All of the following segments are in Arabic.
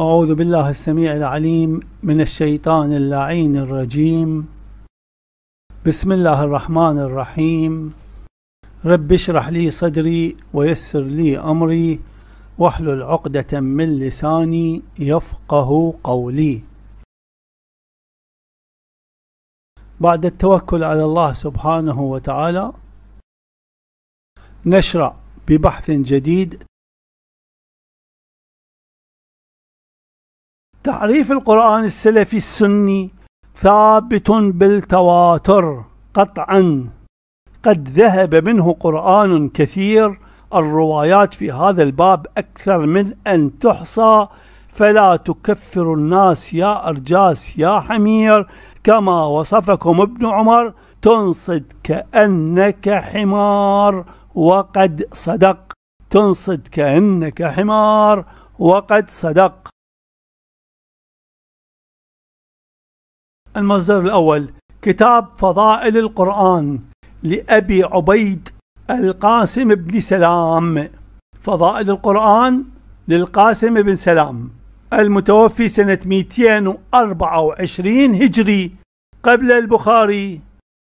أعوذ بالله السميع العليم من الشيطان اللعين الرجيم. بسم الله الرحمن الرحيم. رب اشرح لي صدري ويسر لي أمري واحلل عقدة من لساني يفقه قولي. بعد التوكل على الله سبحانه وتعالى نشرع ببحث جديد. تعريف القرآن السلفي السني ثابت بالتواتر قطعا، قد ذهب منه قرآن كثير، الروايات في هذا الباب أكثر من أن تحصى، فلا تكفر الناس يا أرجاس يا حمير، كما وصفكم ابن عمر تنصت كأنك حمار وقد صدق. تنصت كأنك حمار وقد صدق. المصدر الأول كتاب فضائل القرآن لأبي عبيد القاسم بن سلام. فضائل القرآن للقاسم بن سلام المتوفي سنة 224 هجري قبل البخاري.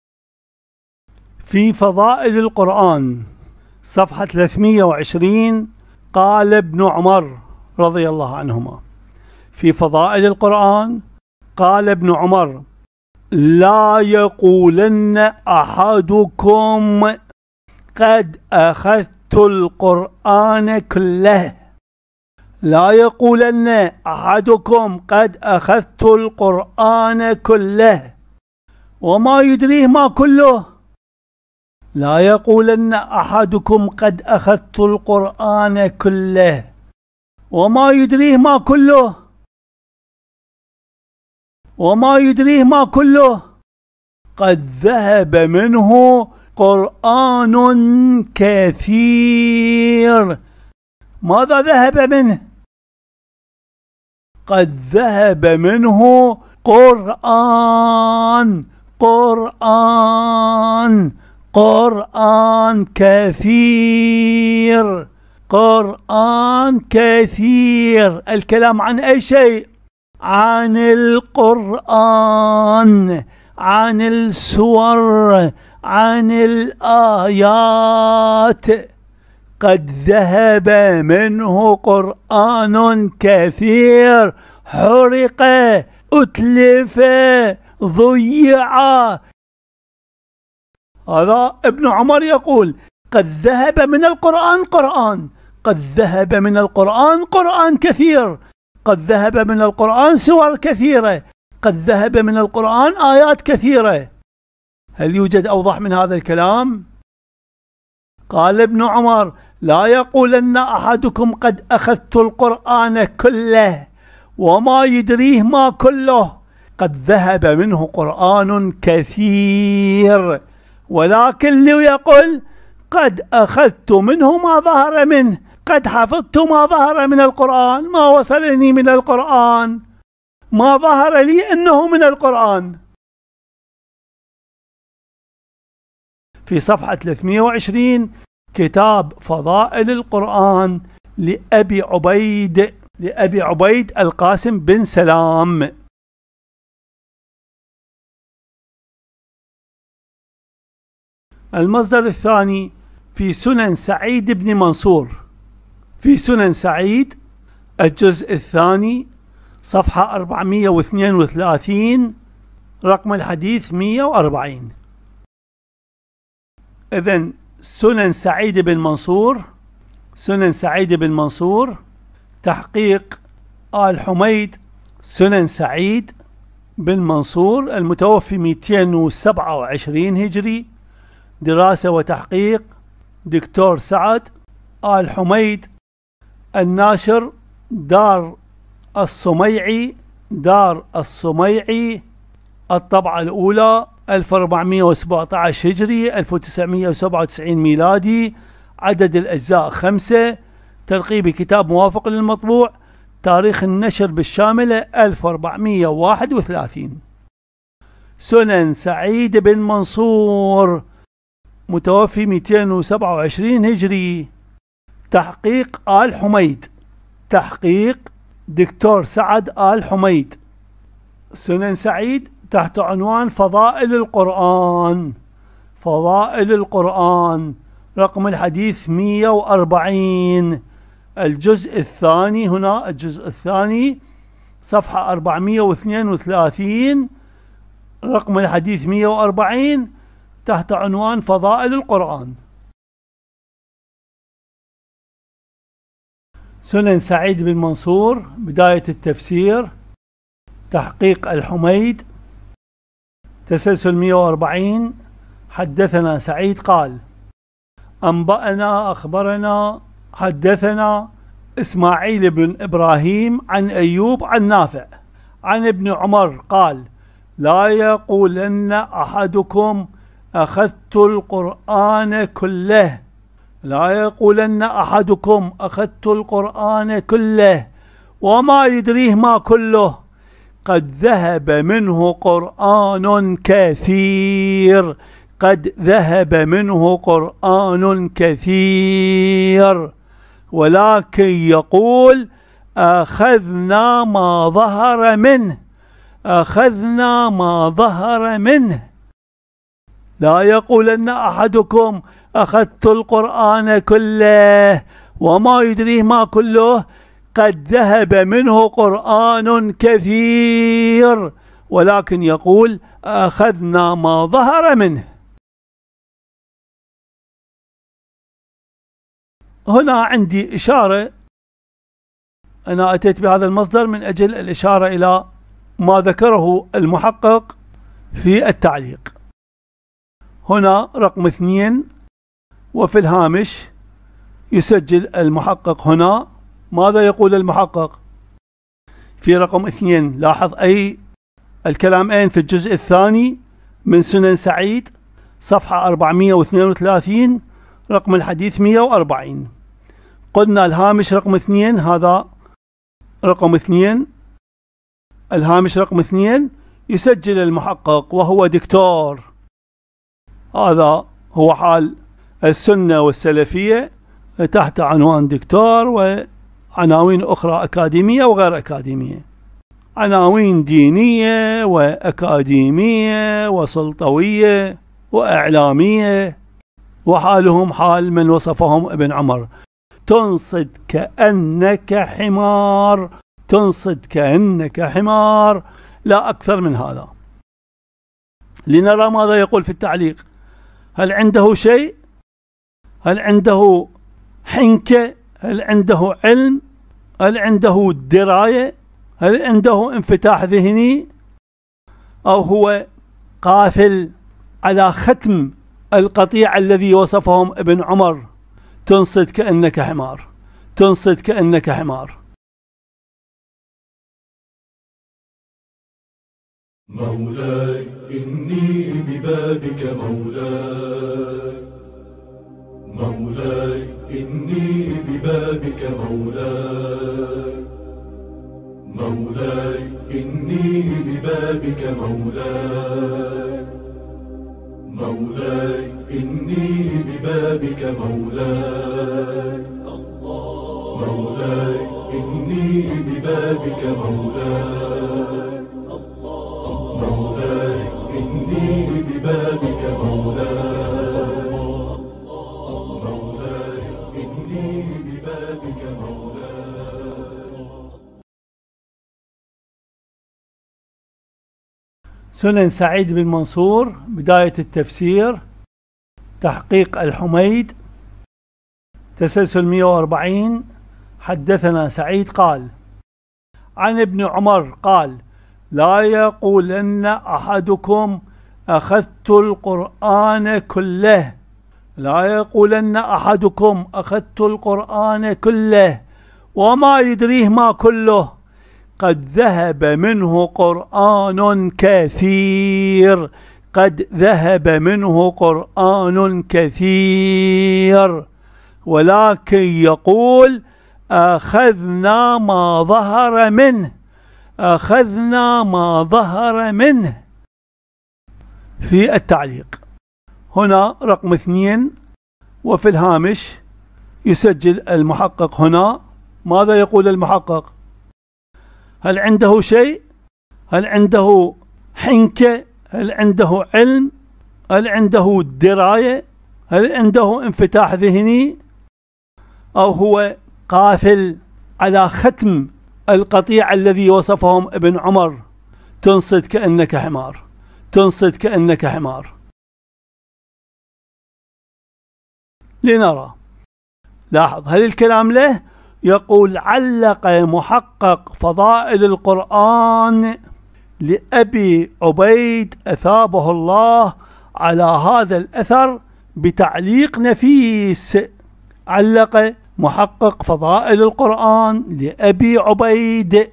في فضائل القرآن صفحة 320 قال ابن عمر رضي الله عنهما في فضائل القرآن قال ابن عمر: لا يقولن أحدكم قد أخذت القرآن كله. لا يقولن أحدكم قد أخذت القرآن كله وما يدريه ما كله. لا يقولن أحدكم قد أخذت القرآن كله وما يدريه ما كله. وما يدريه ما كله قد ذهب منه قرآن كثير. ماذا ذهب منه؟ قد ذهب منه قرآن كثير. قرآن كثير. الكلام عن أي شيء؟ عن القرآن، عن السور، عن الآيات. قد ذهب منه قرآن كثير، حرق، أتلف، ضيع. هذا ابن عمر يقول قد ذهب من القرآن قرآن. قد ذهب من القرآن قرآن كثير. قد ذهب من القرآن سور كثيرة. قد ذهب من القرآن آيات كثيرة. هل يوجد أوضح من هذا الكلام؟ قال ابن عمر: لا يقولن أحدكم قد أخذت القرآن كله وما يدريه ما كله. قد ذهب منه قرآن كثير، ولكن ليقل قد أخذت منه ما ظهر منه، قد حفظت ما ظهر من القرآن، ما وصلني من القرآن، ما ظهر لي أنه من القرآن. في صفحة 320 كتاب فضائل القرآن لأبي عبيد القاسم بن سلام. المصدر الثاني في سنن سعيد بن منصور. في سنن سعيد الجزء الثاني صفحة 432 رقم الحديث 140. إذن سنن سعيد بن منصور تحقيق آل حميد. سنن سعيد بن منصور المتوفي 227 هجري، دراسة وتحقيق دكتور سعد آل حميد، الناشر دار الصميعي، الطبعة الأولى 1417 هجري 1997 ميلادي، عدد الأجزاء 5، ترقيب كتاب موافق للمطبوع، تاريخ النشر بالشاملة 1431. سنن سعيد بن منصور متوفي 227 هجري، تحقيق آل حميد، تحقيق دكتور سعد آل حميد. سنن سعيد تحت عنوان فضائل القرآن. فضائل القرآن رقم الحديث 140، الجزء الثاني. هنا الجزء الثاني صفحة 432، رقم الحديث 140 تحت عنوان فضائل القرآن. سنن سعيد بن منصور بداية التفسير، تحقيق الحميد، تسلسل 140. حدثنا سعيد قال: أنبأنا أخبرنا حدثنا إسماعيل بن إبراهيم عن أيوب عن نافع عن ابن عمر قال: لا يقولن أحدكم أخذت القرآن كله. لا يقولن أحدكم أخذت القرآن كله وما يدريه ما كله، قد ذهب منه قرآن كثير. قد ذهب منه قرآن كثير، ولكن يقول أخذنا ما ظهر منه. أخذنا ما ظهر منه. لا يقولن أحدكم أخذت القرآن كله وما يدريه ما كله، قد ذهب منه قرآن كثير، ولكن يقول أخذنا ما ظهر منه. هنا عندي إشارة، أنا أتيت بهذا المصدر من أجل الإشارة إلى ما ذكره المحقق في التعليق. هنا رقم 2، وفي الهامش يسجل المحقق هنا ماذا يقول المحقق في رقم 2. لاحظ أي الكلام في الجزء الثاني من سنن سعيد صفحة 432، رقم الحديث 140. قلنا الهامش رقم 2، هذا رقم 2، الهامش رقم 2 يسجل المحقق وهو دكتور. هذا هو حال السنة والسلفية تحت عنوان دكتور، وعناوين أخرى أكاديمية وغير أكاديمية، عناوين دينية وأكاديمية وسلطوية وإعلامية، وحالهم حال من وصفهم ابن عمر: تنصت كأنك حمار. تنصت كأنك حمار، لا أكثر من هذا. لنرى ماذا يقول في التعليق. هل عنده شيء؟ هل عنده حنكة؟ هل عنده علم؟ هل عنده دراية؟ هل عنده انفتاح ذهني؟ أو هو قافل على ختم القطيع الذي وصفهم ابن عمر: تنصت كأنك حمار. تنصت كأنك حمار. مولاي إني ببابك مولاي. مولاي إني ببابك مولاي. مولاي إني ببابك مولاي. مولاي إني ببابك مولاي. مولاي إني ببابك مولاي. مولاي إني ببابك مولاي. مولاي إني ببابك مولاي. سنن سعيد بن منصور بداية التفسير، تحقيق الحميد، تسلسل 140. حدثنا سعيد قال: عن ابن عمر قال: لا يقولن أحدكم أخذت القرآن كله. لا يقولن أحدكم أخذت القرآن كله وما يدريه ما كله، قد ذهب منه قرآن كثير. قد ذهب منه قرآن كثير، ولكن يقول أخذنا ما ظهر منه. أخذنا ما ظهر منه. في التعليق هنا رقم 2، وفي الهامش يسجل المحقق هنا ماذا يقول المحقق هل عنده شيء؟ هل عنده حنكة؟ هل عنده علم؟ هل عنده دراية؟ هل عنده انفتاح ذهني؟ أو هو قافل على ختم القطيع الذي وصفهم ابن عمر: تنصت كأنك حمار، تنصت كأنك حمار. لنرى. لاحظ، هل الكلام له؟ يقول: علق محقق فضائل القرآن لأبي عبيد أثابه الله على هذا الأثر بتعليق نفيس. علق محقق فضائل القرآن لأبي عبيد.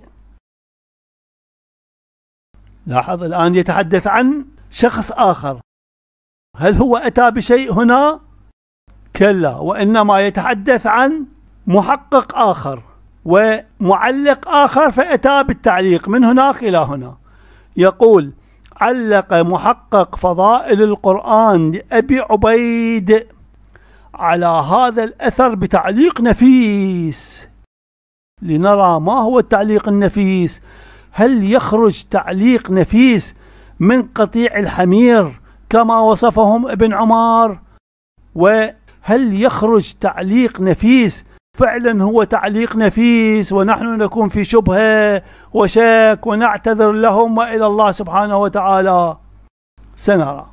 لاحظ، الآن يتحدث عن شخص آخر. هل هو أتى بشيء هنا؟ كلا، وإنما يتحدث عن محقق آخر ومعلق آخر، فأتى بالتعليق من هناك إلى هنا. يقول: علق محقق فضائل القرآن لأبي عبيد على هذا الأثر بتعليق نفيس. لنرى ما هو التعليق النفيس. هل يخرج تعليق نفيس من قطيع الحمير كما وصفهم ابن عمر؟ وهل يخرج تعليق نفيس فعلا هو تعليق نفيس ونحن نكون في شبهة وشك ونعتذر لهم وإلى الله سبحانه وتعالى؟ سنرى.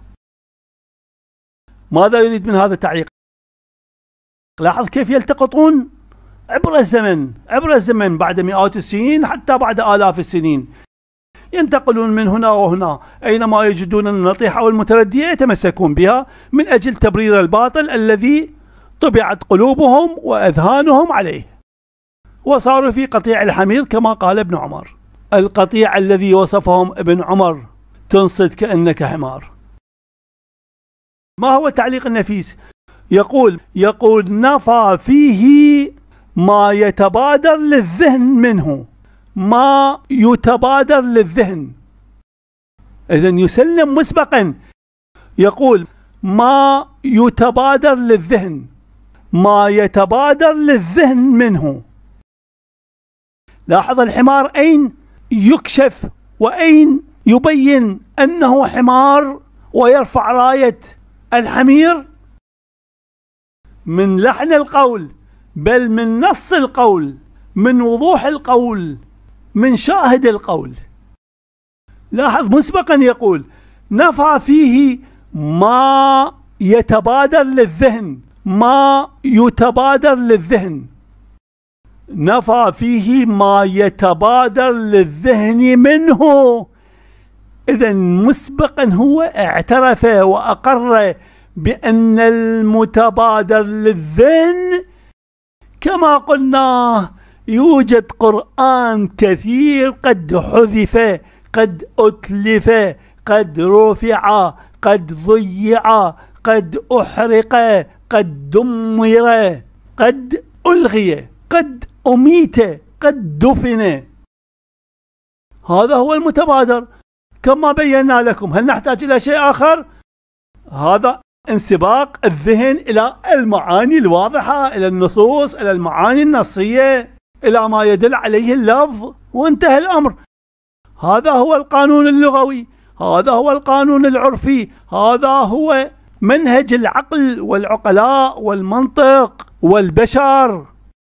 ماذا يريد من هذا التعليق؟ لاحظ كيف يلتقطون عبر الزمن، عبر الزمن، بعد مئات السنين حتى بعد آلاف السنين، ينتقلون من هنا وهنا، أينما يجدون النطيحة والمتردية يتمسكون بها من أجل تبرير الباطل الذي طبعت قلوبهم وأذهانهم عليه، وصاروا في قطيع الحمير كما قال ابن عمر. القطيع الذي وصفهم ابن عمر: تنصت كأنك حمار. ما هو التعليق النفيس؟ يقول نفى فيه ما يتبادر للذهن منه، ما يتبادر للذهن. إذن يسلم مسبقا، يقول ما يتبادر للذهن، ما يتبادر للذهن منه. لاحظ الحمار أين يكشف وأين يبين أنه حمار ويرفع راية الحمير؟ من لحن القول، بل من نص القول، من وضوح القول، من شاهد القول. لاحظ مسبقا يقول نفى فيه ما يتبادر للذهن، ما يتبادر للذهن، نفى فيه ما يتبادر للذهن منه. إذن مسبقا هو اعترف وأقر بأن المتبادر للذهن كما قلنا يوجد قرآن كثير قد حذف، قد أتلف، قد رفع، قد ضيع، قد أحرق، قد دمر، قد ألغي، قد أميت، قد دفن. هذا هو المتبادر كما بينا لكم. هل نحتاج إلى شيء آخر؟ هذا انسباق الذهن إلى المعاني الواضحة، إلى النصوص، إلى المعاني النصية، إلى ما يدل عليه اللفظ، وانتهى الأمر. هذا هو القانون اللغوي، هذا هو القانون العرفي، هذا هو منهج العقل والعقلاء والمنطق والبشر.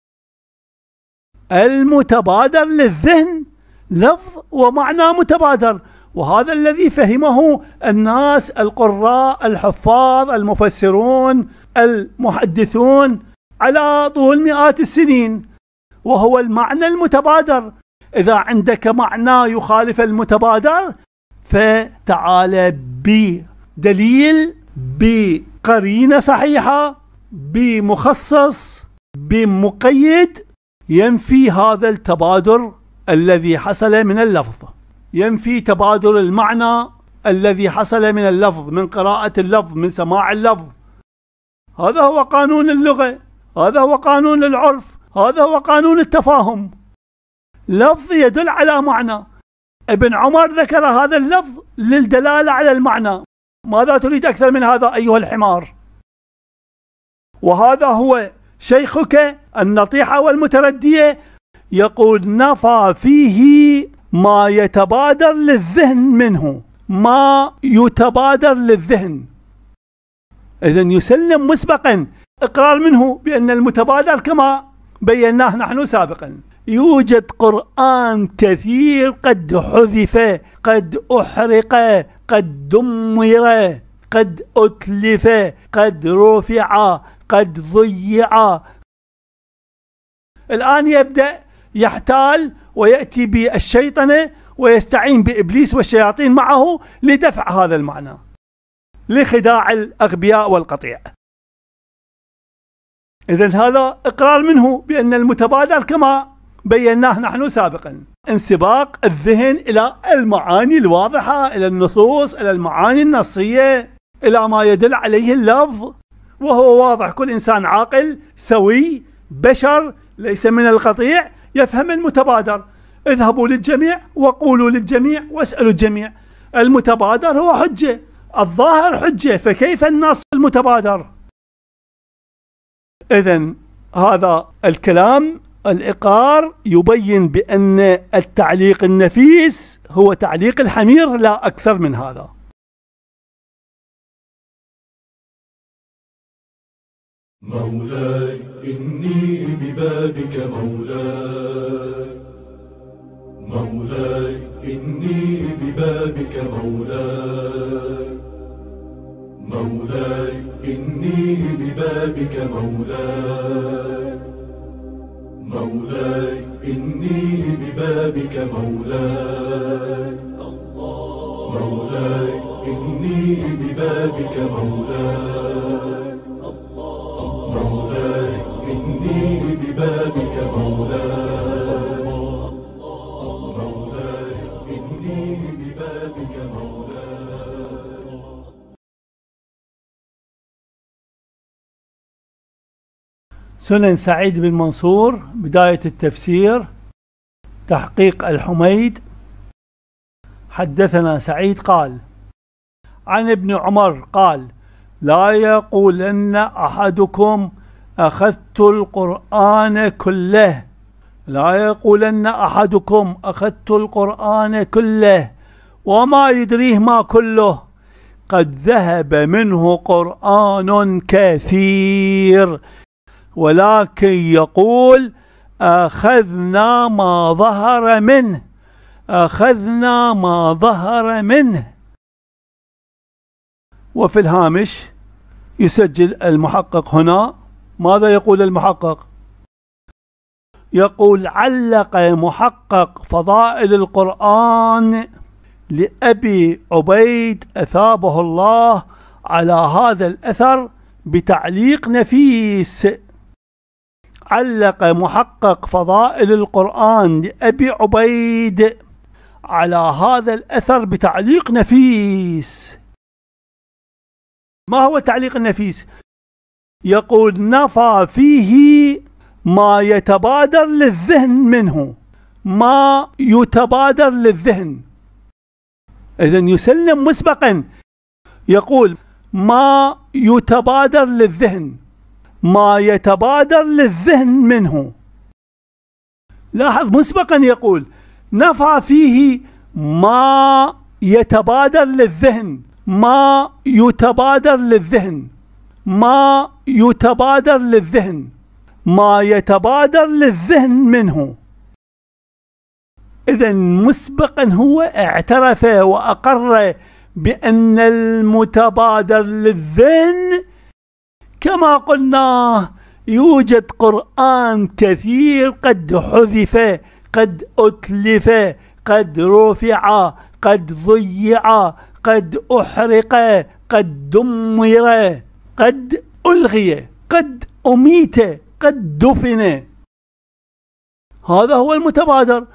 المتبادر للذهن لفظ ومعنى متبادر، وهذا الذي فهمه الناس القراء الحفاظ المفسرون المحدثون على طول مئات السنين، وهو المعنى المتبادر. إذا عندك معنى يخالف المتبادر فتعال بدليل، بقرينة صحيحة، بمخصص، بمقيد ينفي هذا التبادر الذي حصل من اللفظ، ينفي تبادل المعنى الذي حصل من اللفظ، من قراءة اللفظ، من سماع اللفظ. هذا هو قانون اللغة، هذا هو قانون العرف، هذا هو قانون التفاهم. لفظ يدل على معنى، ابن عمر ذكر هذا اللفظ للدلالة على المعنى. ماذا تريد أكثر من هذا أيها الحمار؟ وهذا هو شيخك النطيحة والمتردية يقول نفى فيه ما يتبادر للذهن منه، ما يتبادر للذهن. إذن يسلم مسبقا إقرار منه بأن المتبادر كما بيناه نحن سابقا. يوجد قرآن كثير قد حذف، قد أحرق، قد دمر، قد أتلف، قد رفع، قد ضيع. الآن يبدأ يحتال ويأتي بالشيطنة ويستعين بإبليس والشياطين معه لدفع هذا المعنى، لخداع الأغبياء والقطيع. إذن هذا إقرار منه بأن المتبادر كما بيناه نحن سابقا، انسباق الذهن إلى المعاني الواضحة، إلى النصوص، إلى المعاني النصية، إلى ما يدل عليه اللفظ، وهو واضح. كل إنسان عاقل سوي بشر ليس من القطيع يفهم المتبادر. اذهبوا للجميع وقولوا للجميع واسألوا الجميع. المتبادر هو حجة، الظاهر حجة، فكيف النص المتبادر؟ إذن هذا الكلام الإقرار يبين بأن التعليق النفيس هو تعليق الحمير لا أكثر من هذا. مولاي إني ببابك مولاي، مولاي إني ببابك مولاي، مولاي إني ببابك مولاي، مولاي إني ببابك مولاي، مولاي إني ببابك مولاي، مولاي إني ببابك مولاي، مولاي إني ببابك مولاي. سنن سعيد بن منصور بداية التفسير، تحقيق الحميد. حدثنا سعيد قال عن ابن عمر قال لا يقولن أحدكم أخذت القرآن كله، لا يقولن أحدكم أخذت القرآن كله وما يدريه ما كله، قد ذهب منه قرآن كثير، ولكن يقول أخذنا ما ظهر منه، أخذنا ما ظهر منه. وفي الهامش يسجل المحقق هنا ماذا يقول المحقق؟ يقول علق محقق فضائل القرآن لأبي عبيد أثابه الله على هذا الأثر بتعليق نفيس. علق محقق فضائل القرآن لأبي عبيد على هذا الأثر بتعليق نفيس. ما هو التعليق النفيس؟ يقول نفى فيه ما يتبادر للذهن منه، ما يتبادر للذهن. إذن يسلم مسبقا، يقول ما يتبادر للذهن، ما يتبادر للذهن منه. لاحظ مسبقا يقول نفى فيه ما يتبادر للذهن، ما يتبادر للذهن، ما يتبادر للذهن، ما يتبادر للذهن منه. إذن مسبقا هو اعترف وأقر بأن المتبادر للذهن كما قلنا يوجد قرآن كثير قد حذف، قد أتلف، قد رفع، قد ضيع، قد أحرق، قد دمر، قد ألغي، قد أميت، قد دفن. هذا هو المتبادر.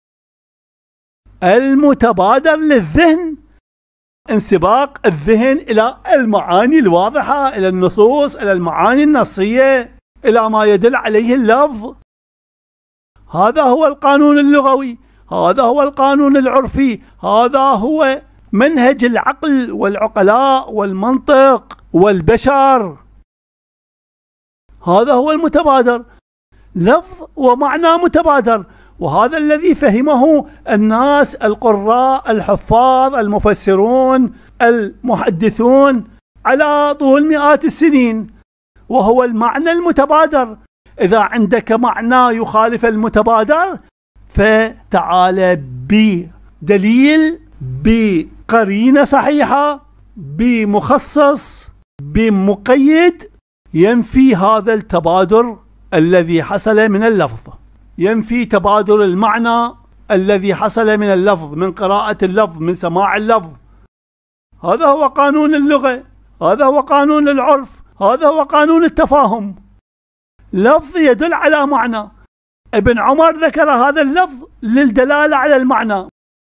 المتبادر للذهن انسباق الذهن إلى المعاني الواضحة، إلى النصوص، إلى المعاني النصية، إلى ما يدل عليه اللفظ. هذا هو القانون اللغوي، هذا هو القانون العرفي، هذا هو منهج العقل والعقلاء والمنطق والبشر. هذا هو المتبادر. لفظ ومعنى متبادر، وهذا الذي فهمه الناس القراء الحفاظ المفسرون المحدثون على طول مئات السنين، وهو المعنى المتبادر. إذا عندك معنى يخالف المتبادر فتعال بدليل، بقرينة صحيحة، بمخصص، بمقيد ينفي هذا التبادر الذي حصل من اللفظ، ينفي تبادر المعنى الذي حصل من اللفظ، من قراءة اللفظ، من سماع اللفظ. هذا هو قانون اللغة، هذا هو قانون العرف، هذا هو قانون التفاهم. لفظ يدل على معنى، ابن عمر ذكر هذا اللفظ للدلالة على المعنى،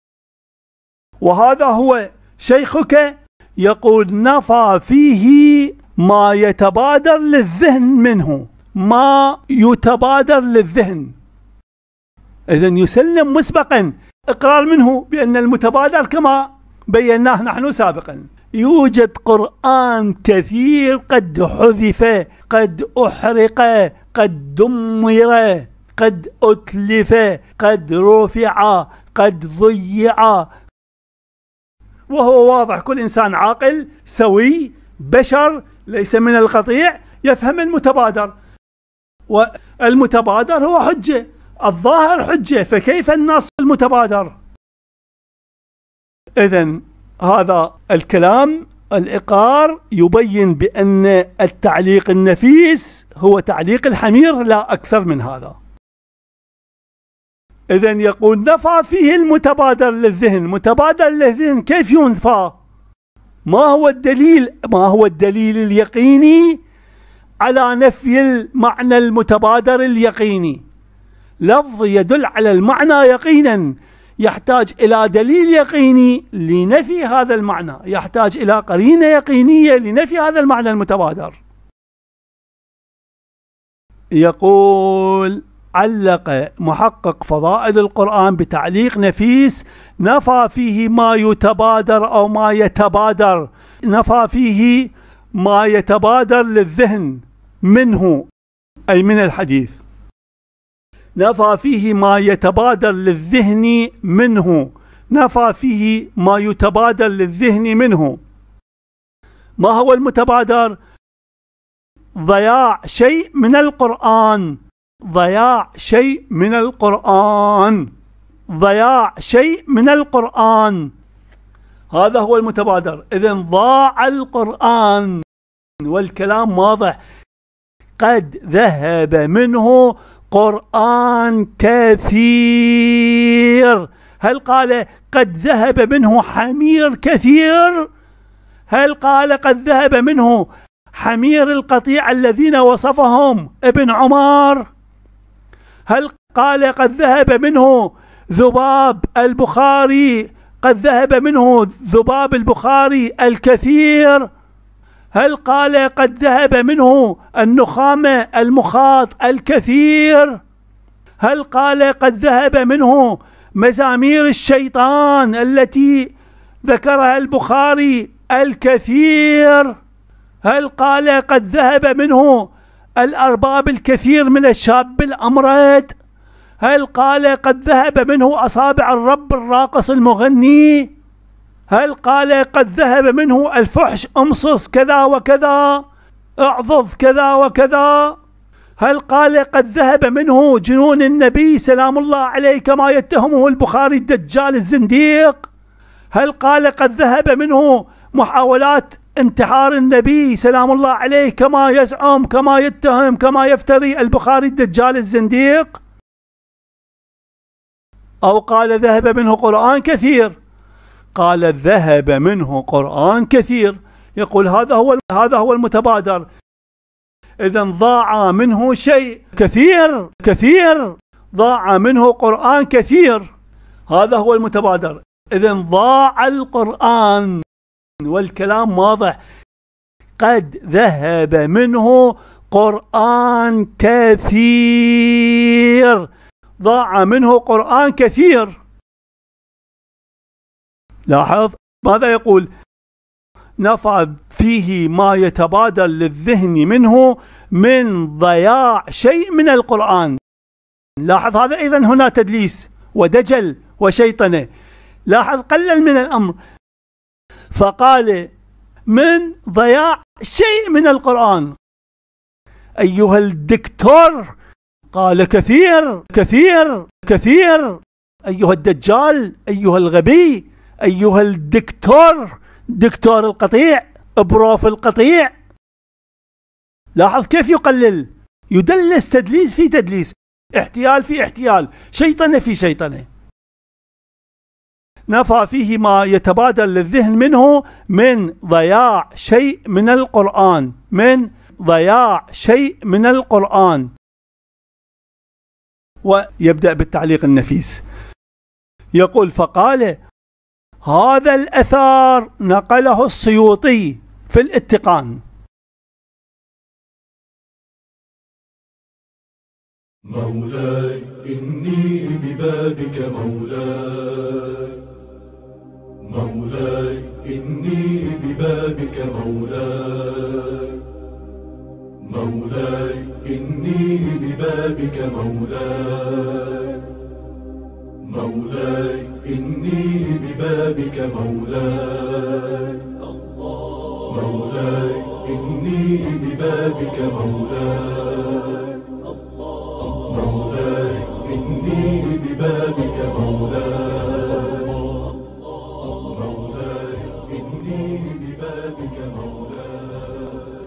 وهذا هو شيخك يقول نفى فيه ما يتبادر للذهن منه، ما يتبادر للذهن. إذن يسلم مسبقا إقرار منه بأن المتبادر كما بيناه نحن سابقا. يوجد قرآن كثير قد حذف، قد أحرق، قد دمر، قد أتلف، قد رفع، قد ضيع، وهو واضح. كل إنسان عاقل سوي بشر ليس من القطيع يفهم المتبادر، والمتبادر هو حجة، الظاهر حجة، فكيف النص المتبادر؟ إذن هذا الكلام الإقرار يبين بأن التعليق النفيس هو تعليق الحمير لا أكثر من هذا. إذن يقول نفى فيه المتبادر للذهن. متبادر للذهن كيف ينفى؟ ما هو الدليل؟ ما هو الدليل اليقيني على نفي المعنى المتبادر اليقيني؟ لفظ يدل على المعنى يقينا يحتاج إلى دليل يقيني لنفي هذا المعنى، يحتاج إلى قرينة يقينية لنفي هذا المعنى المتبادر. يقول علق محقق فضائل القرآن بتعليق نفيس نفى فيه ما يتبادر أو ما يتبادر، نفى فيه ما يتبادر للذهن منه أي من الحديث، نفى فيه ما يتبادر للذهن منه، نفى فيه ما يتبادر للذهن منه. ما هو المتبادر؟ ضياع شيء من القرآن، ضياع شيء من القرآن، ضياع شيء من القرآن، هذا هو المتبادر. إذن ضاع القرآن، والكلام واضح، قد ذهب منه قرآن كثير. هل قال قد ذهب منه حمير كثير؟ هل قال قد ذهب منه حمير القطيع الذين وصفهم ابن عمر؟ هل قال قد ذهب منه ذباب البخاري، قد ذهب منه ذباب البخاري الكثير؟ هل قال قد ذهب منه النخامة المخاط الكثير؟ هل قال قد ذهب منه مزامير الشيطان التي ذكرها البخاري الكثير؟ هل قال قد ذهب منه الأرباب الكثير من الشاب الأمرد؟ هل قال قد ذهب منه أصابع الرب الراقص المغني؟ هل قال قد ذهب منه الفحش امصص كذا وكذا، اعضض كذا وكذا؟ هل قال قد ذهب منه جنون النبي سلام الله عليه كما يتهمه البخاري الدجال الزنديق؟ هل قال قد ذهب منه محاولات انتحار النبي سلام الله عليه كما يزعم، كما يتهم، كما يفتري البخاري الدجال الزنديق؟ أو قال ذهب منه قرآن كثير؟ قال ذهب منه قرآن كثير. يقول هذا هو المتبادر. إذن ضاع منه شيء كثير، ضاع منه قرآن كثير، هذا هو المتبادر. إذن ضاع القرآن، والكلام واضح، قد ذهب منه قرآن كثير، ضاع منه قرآن كثير. لاحظ ماذا يقول؟ نفى فيه ما يتبادر للذهن منه من ضياع شيء من القرآن. لاحظ هذا أيضا هنا تدليس ودجل وشيطنة. لاحظ قلل من الأمر، فقال من ضياع شيء من القرآن. أيها الدكتور، قال كثير كثير كثير. أيها الدجال، أيها الغبي، أيها الدكتور، دكتور القطيع، بروف القطيع. لاحظ كيف يقلل، يدلس، تدليس في تدليس، احتيال في احتيال، شيطنة في شيطنة. نفى فيه ما يتبادر للذهن منه من ضياع شيء من القرآن، من ضياع شيء من القرآن. ويبدأ بالتعليق النفيس، يقول فقال هذا الأثر نقله السيوطي في الاتقان. مولاي إني ببابك مولاي، مولاي إني ببابك مولاي، مولاي إني ببابك مولاي، مولاي إني ببابك مولاي، مولاي إني ببابك مولاي، مولاي إني ببابك مولاي، مولاي إني ببابك مولاي.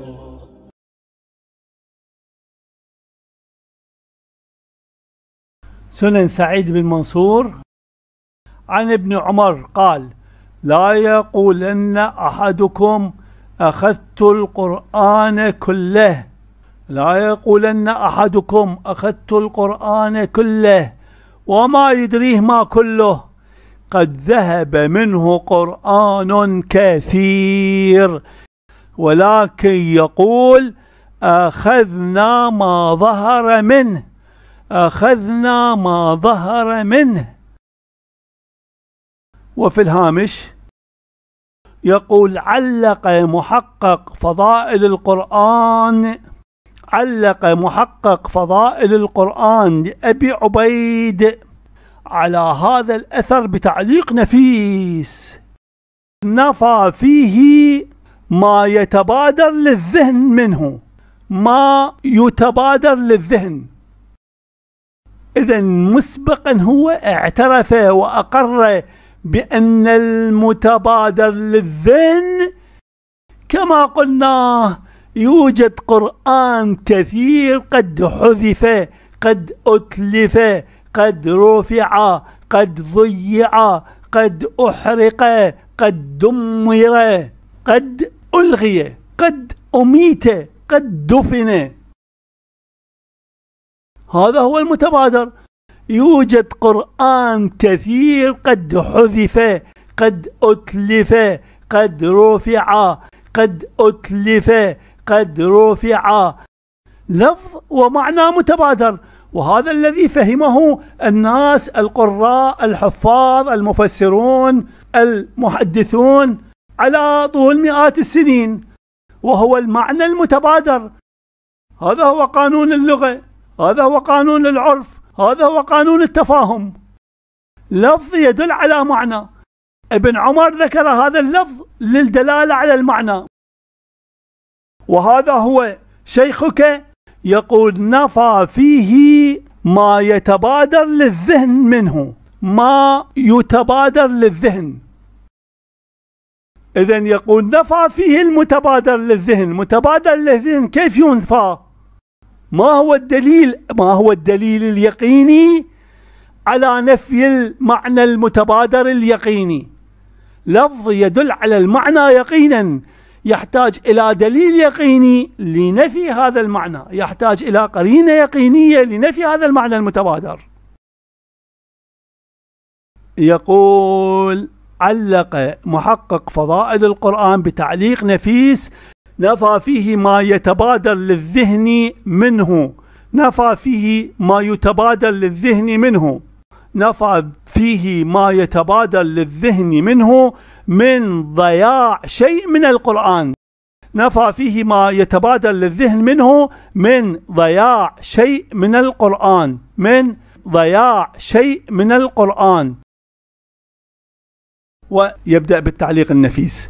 سنن سعيد بن منصور عن ابن عمر قال لا يقولن أحدكم أخذت القرآن كله، لا يقولن أحدكم أخذت القرآن كله وما يدريه ما كله، قد ذهب منه قرآن كثير، ولكن يقول أخذنا ما ظهر منه، أخذنا ما ظهر منه. وفي الهامش يقول علق محقق فضائل القرآن، علق محقق فضائل القرآن لأبي عبيد على هذا الأثر بتعليق نفيس، نفى فيه ما يتبادر للذهن منه، ما يتبادر للذهن. إذن مسبقا هو اعترف وأقر بأن المتبادر للذهن كما قلنا يوجد قرآن كثير قد حذف، قد أتلف، قد رفع، قد ضيع، قد أحرق، قد دمر، قد ألغي، قد أميت، قد دفن. هذا هو المتبادر. يوجد قرآن كثير قد حذف، قد أتلف، قد رفع، قد أتلف، قد رفع، لفظ ومعنى متبادر. وهذا الذي فهمه الناس القراء الحفاظ المفسرون المحدثون على طول مئات السنين، وهو المعنى المتبادر. هذا هو قانون اللغة، هذا هو قانون العرف، هذا هو قانون التفاهم. لفظ يدل على معنى. ابن عمر ذكر هذا اللفظ للدلالة على المعنى. وهذا هو شيخك يقول نفى فيه ما يتبادر للذهن منه، ما يتبادر للذهن. إذن يقول نفى فيه المتبادر للذهن. متبادر للذهن كيف ينفى؟ ما هو الدليل؟ ما هو الدليل اليقيني على نفي المعنى المتبادر اليقيني؟ لفظ يدل على المعنى يقينا يحتاج إلى دليل يقيني لنفي هذا المعنى، يحتاج إلى قرينة يقينية لنفي هذا المعنى المتبادر. يقول علق محقق فضائل القرآن بتعليق نفيس نفى فيه ما يتبادر للذهن منه، نفى فيه ما يتبادر للذهن منه، نفى فيه ما يتبادر للذهن منه من ضياع شيء من القرآن، نفى فيه ما يتبادر للذهن منه من ضياع شيء من القرآن، من ضياع شيء من القرآن. ويبدأ بالتعليق النفيس،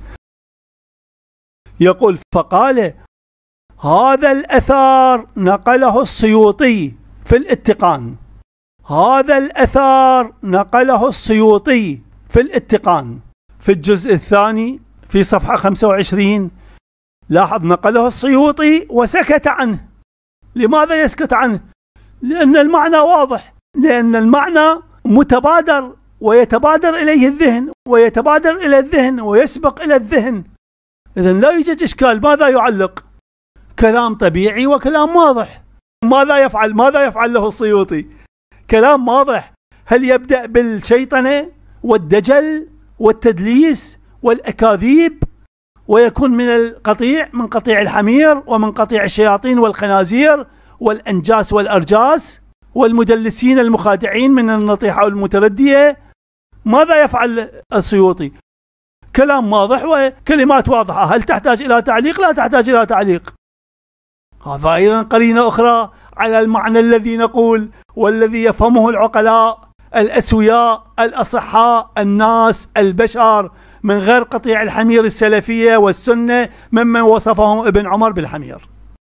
يقول: فقال: هذا الأثر نقله السيوطي في الاتقان، هذا الأثر نقله السيوطي في الاتقان في الجزء الثاني في صفحة 25. لاحظ، نقله السيوطي وسكت عنه. لماذا يسكت عنه؟ لأن المعنى واضح، لأن المعنى متبادر ويتبادر إليه الذهن، ويتبادر إلى الذهن ويسبق إلى الذهن. إذن لا يوجد إشكال. ماذا يعلق؟ كلام طبيعي وكلام واضح. ماذا يفعل؟ ماذا يفعل له السيوطي؟ كلام واضح. هل يبدأ بالشيطنة والدجل والتدليس والأكاذيب، ويكون من القطيع، من قطيع الحمير ومن قطيع الشياطين والخنازير والأنجاس والأرجاس والمدلسين المخادعين من النطيحة والمتردية؟ ماذا يفعل السيوطي؟ كلام واضح وكلمات واضحة. هل تحتاج إلى تعليق؟ لا تحتاج إلى تعليق. هذا أيضا قرينة أخرى على المعنى الذي نقول والذي يفهمه العقلاء الأسوياء الأصحاء الناس البشر من غير قطيع الحمير السلفية والسنة ممن وصفهم ابن عمر بالحمير.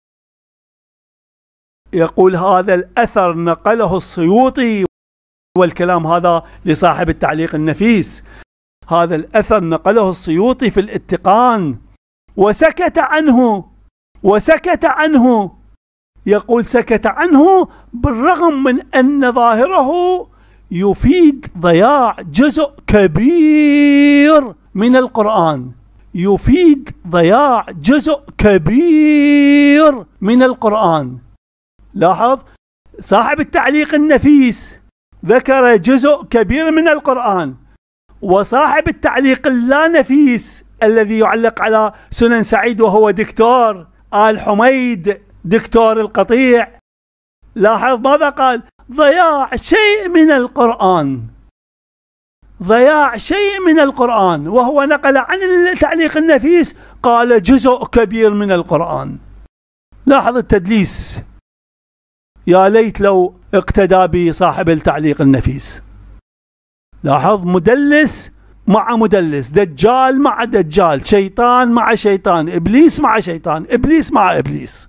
يقول: هذا الأثر نقله السيوطي، والكلام هذا لصاحب التعليق النفيس. هذا الأثر نقله السيوطي في الاتقان وسكت عنه، وسكت عنه. يقول: سكت عنه بالرغم من أن ظاهره يفيد ضياع جزء كبير من القرآن، يفيد ضياع جزء كبير من القرآن. لاحظ، صاحب التعليق النفيس ذكر جزء كبير من القرآن، وصاحب التعليق اللا نفيس الذي يعلق على سنن سعيد وهو دكتور آل حميد، دكتور القطيع، لاحظ ماذا قال؟ ضياع شيء من القرآن، ضياع شيء من القرآن، وهو نقل عن التعليق النفيس قال جزء كبير من القرآن. لاحظ التدليس. يا ليت لو اقتدى بصاحب التعليق النفيس. لاحظ، مدلس مع مدلس، دجال مع دجال، شيطان مع شيطان، إبليس مع شيطان، إبليس مع إبليس.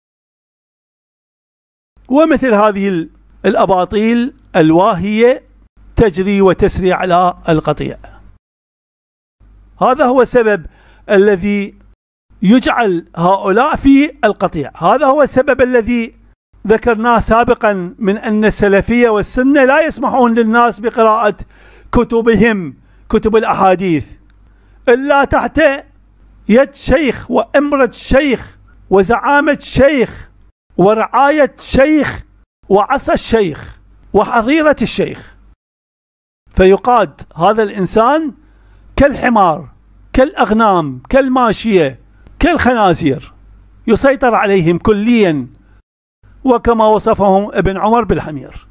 ومثل هذه الأباطيل الواهية تجري وتسري على القطيع. هذا هو السبب الذي يجعل هؤلاء في القطيع، هذا هو السبب الذي ذكرناه سابقا من أن السلفية والسنة لا يسمحون للناس بقراءة كتبهم، كتب الأحاديث، إلا تحت يد شيخ وإمرة شيخ وزعامة شيخ ورعاية شيخ وعصا الشيخ وحظيرة الشيخ. فيقاد هذا الإنسان كالحمار، كالأغنام، كالماشية، كالخنازير، يسيطر عليهم كليا، وكما وصفهم ابن عمر بالحمير.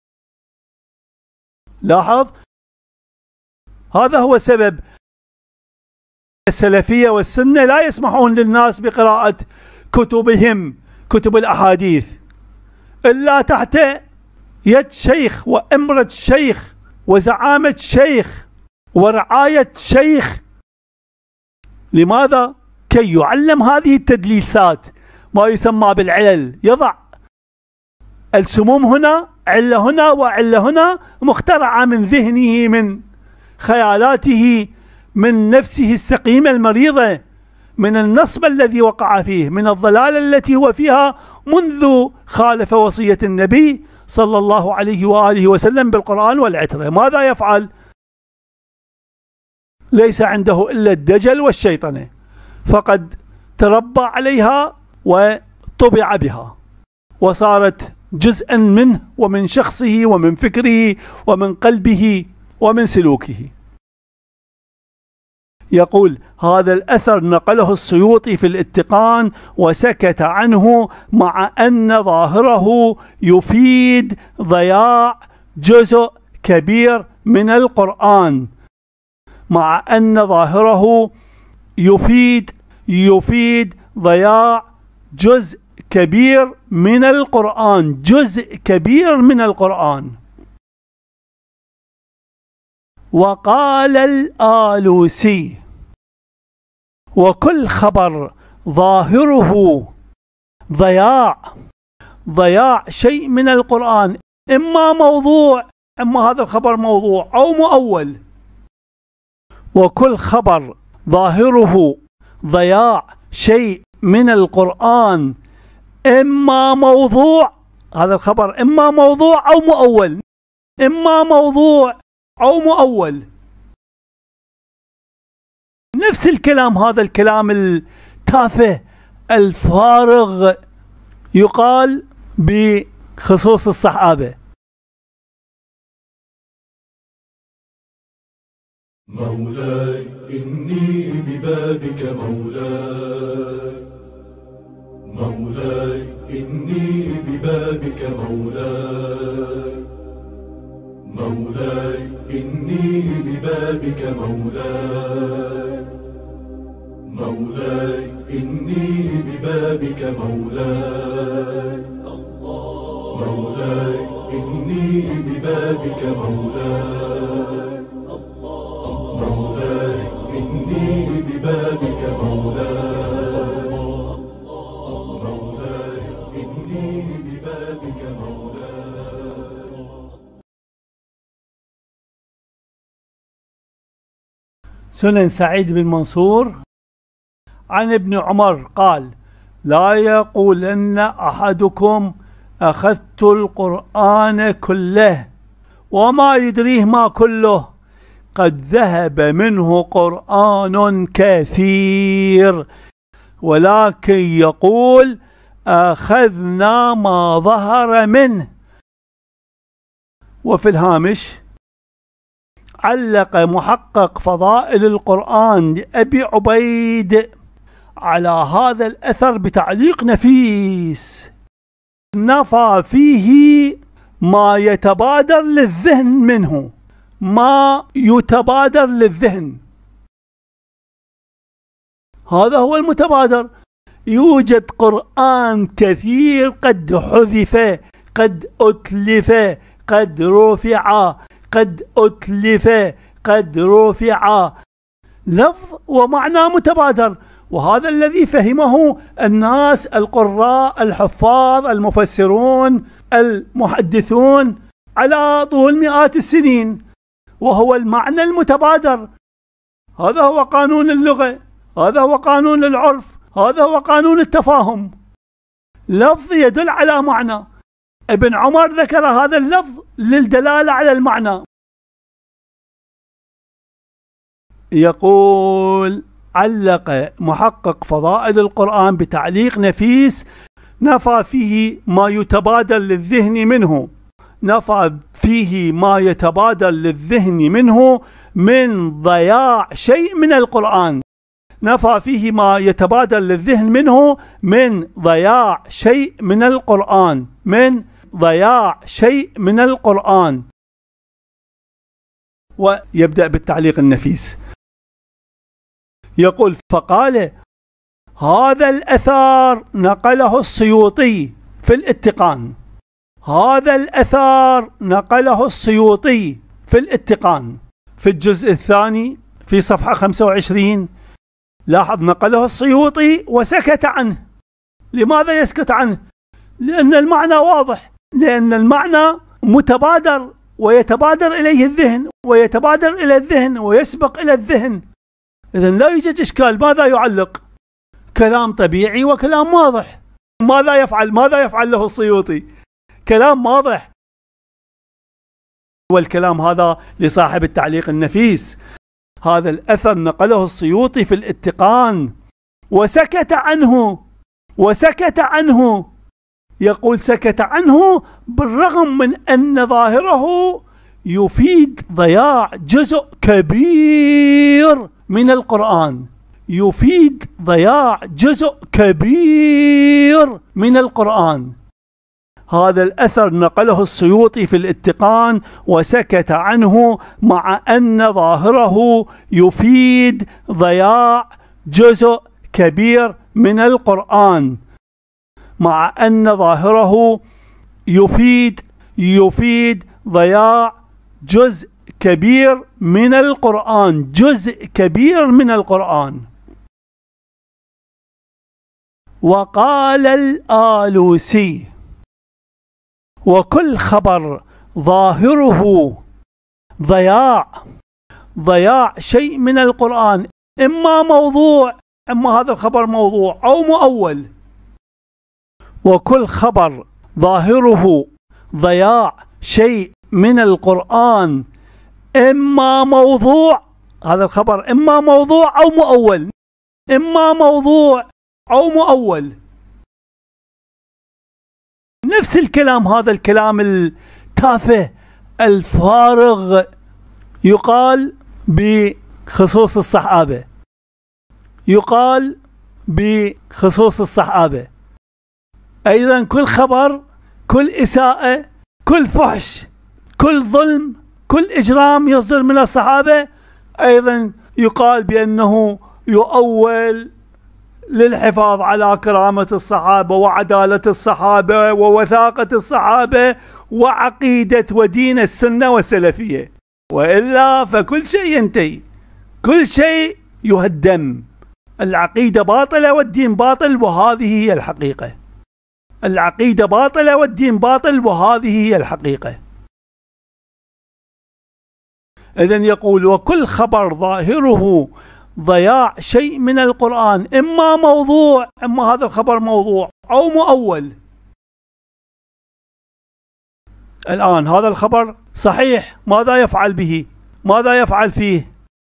لاحظ، هذا هو سبب السلفية والسنة لا يسمحون للناس بقراءة كتبهم، كتب الأحاديث، إلا تحت يد شيخ وإمرة شيخ وزعامة شيخ ورعاية شيخ. لماذا؟ كي يعلم هذه التدليسات، ما يسمى بالعلل، يضع السموم هنا، علة هنا وعلة هنا، مخترعة من ذهنه، من خيالاته، من نفسه السقيمة المريضة، من النصب الذي وقع فيه، من الضلال التي هو فيها منذ خالف وصية النبي صلى الله عليه وآله وسلم بالقرآن والعترة. ماذا يفعل؟ ليس عنده إلا الدجل والشيطنة، فقد تربى عليها وطبع بها، وصارت جزءا منه ومن شخصه ومن فكره ومن قلبه ومن سلوكه. يقول: هذا الأثر نقله السيوطي في الاتقان وسكت عنه مع أن ظاهره يفيد ضياع جزء كبير من القرآن، مع أن ظاهره يفيد ضياع جزء كبير من القرآن، جزء كبير من القرآن. وقال الآلوسي: وكل خبر ظاهره ضياع شيء من القرآن، إما موضوع، إما هذا الخبر موضوع أو مؤول. وكل خبر ظاهره ضياع شيء من القرآن، إما موضوع، هذا الخبر إما موضوع أو مؤول، إما موضوع أو مؤول. نفس الكلام، هذا الكلام التافه الفارغ يقال بخصوص الصحابة. مولاي إني ببابك مولاي، مولاي إني ببابك مولاي، مولاي إني ببابك مولاي، مولاي إني ببابك مولاي، مولاي إني ببابك مولاي، مولاي إني ببابك مولاي، مولاي إني ببابك مولاي. سنن سعيد بن منصور عن ابن عمر قال: لا يقولن أحدكم أخذت القرآن كله وما يدريه ما كله، قد ذهب منه قرآن كثير، ولكن يقول أخذنا ما ظهر منه. وفي الهامش علق محقق فضائل القرآن لأبي عبيد على هذا الأثر بتعليق نفيس، نفى فيه ما يتبادر للذهن منه، ما يتبادر للذهن، هذا هو المتبادر. يوجد قرآن كثير قد حذف، قد أتلف، قد رفع، قد أتلف، قد رفع، لفظ ومعنى متبادر. وهذا الذي فهمه الناس القراء الحفاظ المفسرون المحدثون على طول مئات السنين، وهو المعنى المتبادر. هذا هو قانون اللغة، هذا هو قانون العرف، هذا هو قانون التفاهم. لفظ يدل على معنى. ابن عمر ذكر هذا اللفظ للدلالة على المعنى. يقول: علق محقق فضائل القرآن بتعليق نفيس، نفى فيه ما يتبادر للذهن منه، نفى فيه ما يتبادر للذهن منه من ضياع شيء من القرآن، نفى فيه ما يتبادر للذهن منه من ضياع شيء من القرآن، من ضياع شيء من القرآن. ويبدأ بالتعليق النفيس، يقول: فقال: هذا الأثار نقله السيوطي في الاتقان، هذا الأثار نقله السيوطي في الاتقان في الجزء الثاني في صفحة 25. لاحظ، نقله السيوطي وسكت عنه. لماذا يسكت عنه؟ لأن المعنى واضح، لأن المعنى متبادر ويتبادر إليه الذهن، ويتبادر إلى الذهن ويسبق إلى الذهن. إذن لا يوجد إشكال. ماذا يعلق؟ كلام طبيعي وكلام واضح. ماذا يفعل له السيوطي؟ كلام واضح. والكلام هذا لصاحب التعليق النفيس. هذا الأثر نقله السيوطي في الاتقان وسكت عنه، وسكت عنه. يقول: سكت عنه بالرغم من أن ظاهره يفيد ضياع جزء كبير من القرآن، يفيد ضياع جزء كبير من القرآن. هذا الأثر نقله السيوطي في الاتقان وسكت عنه، مع أن ظاهره يفيد ضياع جزء كبير من القرآن، مع أن ظاهره يفيد ضياع جزء كبير من القرآن، جزء كبير من القرآن. وقال الآلوسي: وكل خبر ظاهره ضياع شيء من القرآن، إما موضوع، إما هذا الخبر موضوع أو مؤول. وكل خبر ظاهره ضياع شيء من القرآن، إما موضوع، هذا الخبر إما موضوع أو مؤول، إما موضوع أو مؤول. نفس الكلام، هذا الكلام التافه الفارغ يقال بخصوص الصحابة، يقال بخصوص الصحابة. أيضا كل خبر، كل إساءة، كل فحش، كل ظلم، كل إجرام يصدر من الصحابة أيضا يقال بأنه يؤول للحفاظ على كرامة الصحابة وعدالة الصحابة ووثاقة الصحابة وعقيدة ودين السنة والسلفية، وإلا فكل شيء ينتهي، كل شيء يهدم. العقيدة باطلة والدين باطل، وهذه هي الحقيقة. العقيدة باطلة والدين باطل، وهذه هي الحقيقة. إذن يقول: وكل خبر ظاهره ضياع شيء من القرآن، إما موضوع، إما هذا الخبر موضوع أو مؤول. الآن هذا الخبر صحيح، ماذا يفعل به؟ ماذا يفعل فيه؟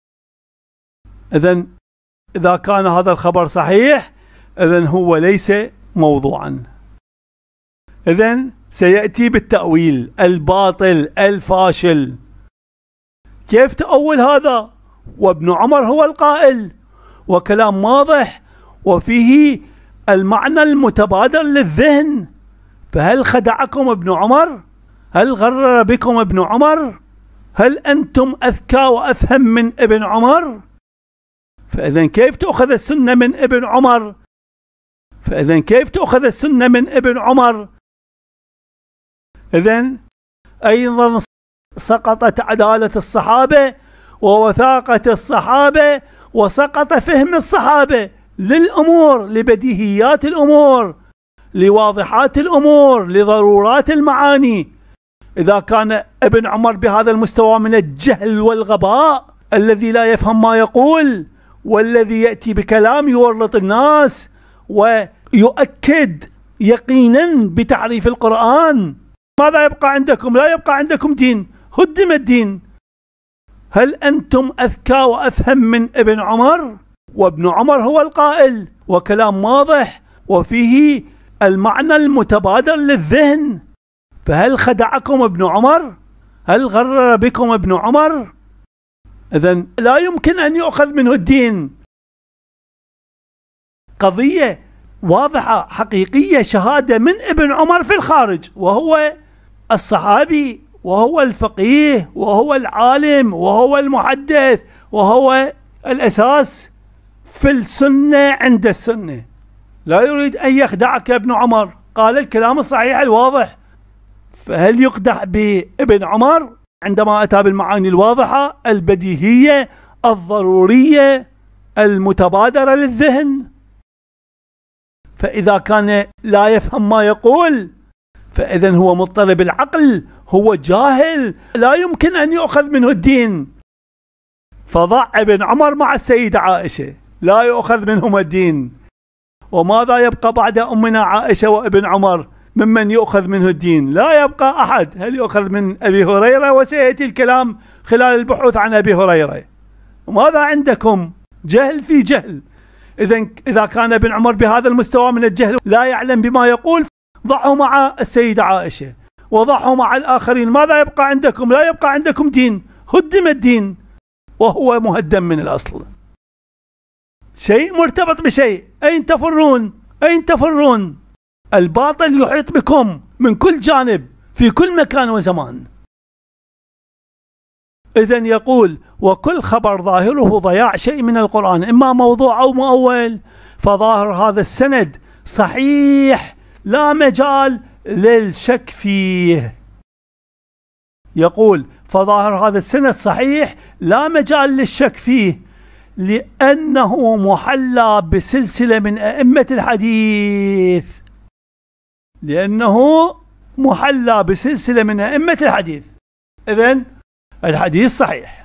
إذن إذا كان هذا الخبر صحيح، إذن هو ليس موضوعا. إذن سيأتي بالتأويل الباطل الفاشل. كيف تأول هذا؟ وابن عمر هو القائل، وكلام واضح وفيه المعنى المتبادر للذهن. فهل خدعكم ابن عمر؟ هل غرر بكم ابن عمر؟ هل أنتم أذكى وأفهم من ابن عمر؟ فإذن كيف تأخذ السنة من ابن عمر؟ فإذن كيف تأخذ السنة من ابن عمر؟ إذن أيضا سقطت عدالة الصحابة ووثاقة الصحابة، وسقط فهم الصحابة للأمور، لبديهيات الأمور، لواضحات الأمور، لضرورات المعاني. إذا كان ابن عمر بهذا المستوى من الجهل والغباء الذي لا يفهم ما يقول، والذي يأتي بكلام يورط الناس ويؤكد يقينا بتعريف القرآن، ماذا يبقى عندكم؟ لا يبقى عندكم دين، هدم الدين. هل أنتم أذكى وأفهم من ابن عمر؟ وابن عمر هو القائل، وكلام واضح وفيه المعنى المتبادر للذهن. فهل خدعكم ابن عمر؟ هل غرر بكم ابن عمر؟ إذن لا يمكن أن يؤخذ منه الدين. قضية واضحة حقيقية، شهادة من ابن عمر في الخارج، وهو الصحابي، وهو الفقيه، وهو العالم، وهو المحدث، وهو الأساس في السنة عند السنة. لا يريد أن يخدعك ابن عمر، قال الكلام الصحيح الواضح. فهل يقدح بابن عمر عندما أتى بالمعاني الواضحة البديهية الضرورية المتبادرة للذهن؟ فإذا كان لا يفهم ما يقول، فإذن هو مضطرب العقل، هو جاهل، لا يمكن أن يؤخذ منه الدين. فضع ابن عمر مع السيدة عائشة، لا يؤخذ منهم الدين. وماذا يبقى بعد أمنا عائشة وابن عمر ممن يؤخذ منه الدين؟ لا يبقى أحد. هل يؤخذ من أبي هريرة؟ وسيأتي الكلام خلال البحوث عن أبي هريرة. وماذا عندكم؟ جهل في جهل. إذا كان ابن عمر بهذا المستوى من الجهل لا يعلم بما يقول، ضعه مع السيدة عائشة وضعه مع الآخرين. ماذا يبقى عندكم؟ لا يبقى عندكم دين، هدم الدين وهو مهدم من الأصل. شيء مرتبط بشيء، أين تفرون؟ أين تفرون؟ الباطل يحيط بكم من كل جانب في كل مكان وزمان. إذن يقول وكل خبر ظاهره ضياع شيء من القرآن إما موضوع أو مؤول، فظاهر هذا السند صحيح لا مجال للشك فيه. يقول فظاهر هذا السند صحيح لا مجال للشك فيه، لأنه محلى بسلسلة من أئمة الحديث. لأنه محلى بسلسلة من أئمة الحديث. إذن الحديث صحيح،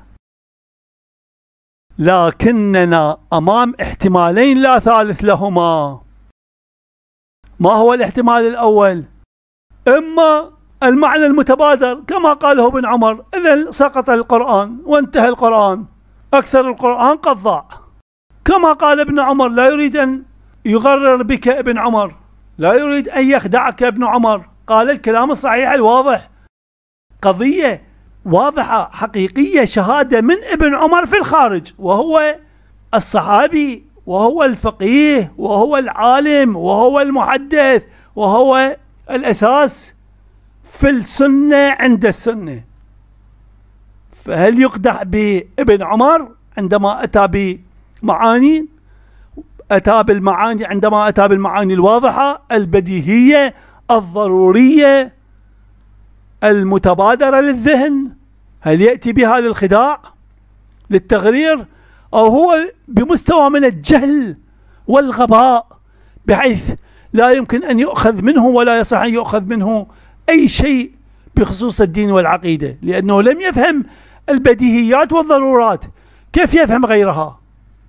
لكننا أمام احتمالين لا ثالث لهما. ما هو الاحتمال الأول؟ إما المعنى المتبادر كما قاله ابن عمر، إذن سقط القرآن وانتهى القرآن، أكثر القرآن قد ضاع، كما قال ابن عمر. لا يريد أن يغرر بك ابن عمر، لا يريد أن يخدعك ابن عمر، قال الكلام الصحيح الواضح، قضية واضحة حقيقية، شهادة من ابن عمر في الخارج، وهو الصحابي وهو الفقيه وهو العالم وهو المحدث وهو الأساس في السنة عند السنة. فهل يقدح بابن عمر عندما أتى بمعاني؟ أتى بالمعاني عندما أتى بالمعاني الواضحة البديهية الضرورية المتبادرة للذهن. هل يأتي بها للخداع للتغرير، أو هو بمستوى من الجهل والغباء بحيث لا يمكن أن يؤخذ منه ولا يصح أن يؤخذ منه أي شيء بخصوص الدين والعقيدة، لأنه لم يفهم البديهيات والضرورات، كيف يفهم غيرها؟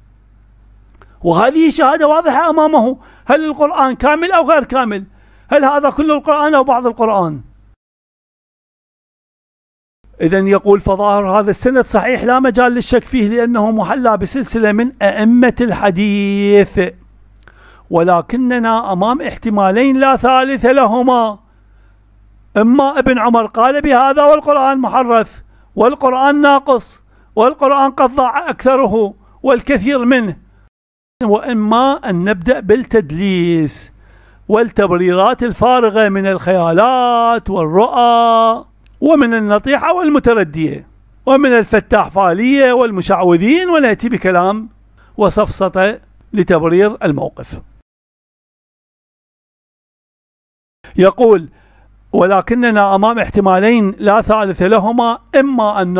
وهذه شهادة واضحة أمامه. هل القرآن كامل أو غير كامل؟ هل هذا كل القرآن أو بعض القرآن؟ إذن يقول فظاهر هذا السند صحيح لا مجال للشك فيه، لأنه محلى بسلسلة من أئمة الحديث، ولكننا أمام احتمالين لا ثالث لهما. إما ابن عمر قال بهذا والقرآن محرف والقرآن ناقص والقرآن قد ضاع أكثره والكثير منه، وإما أن نبدأ بالتدليس والتبريرات الفارغة من الخيالات والرؤى ومن النطيحة والمتردية ومن الفتاح فالية والمشعوذين، ونأتي بكلام وسفسطة لتبرير الموقف. يقول ولكننا أمام احتمالين لا ثالث لهما، إما أن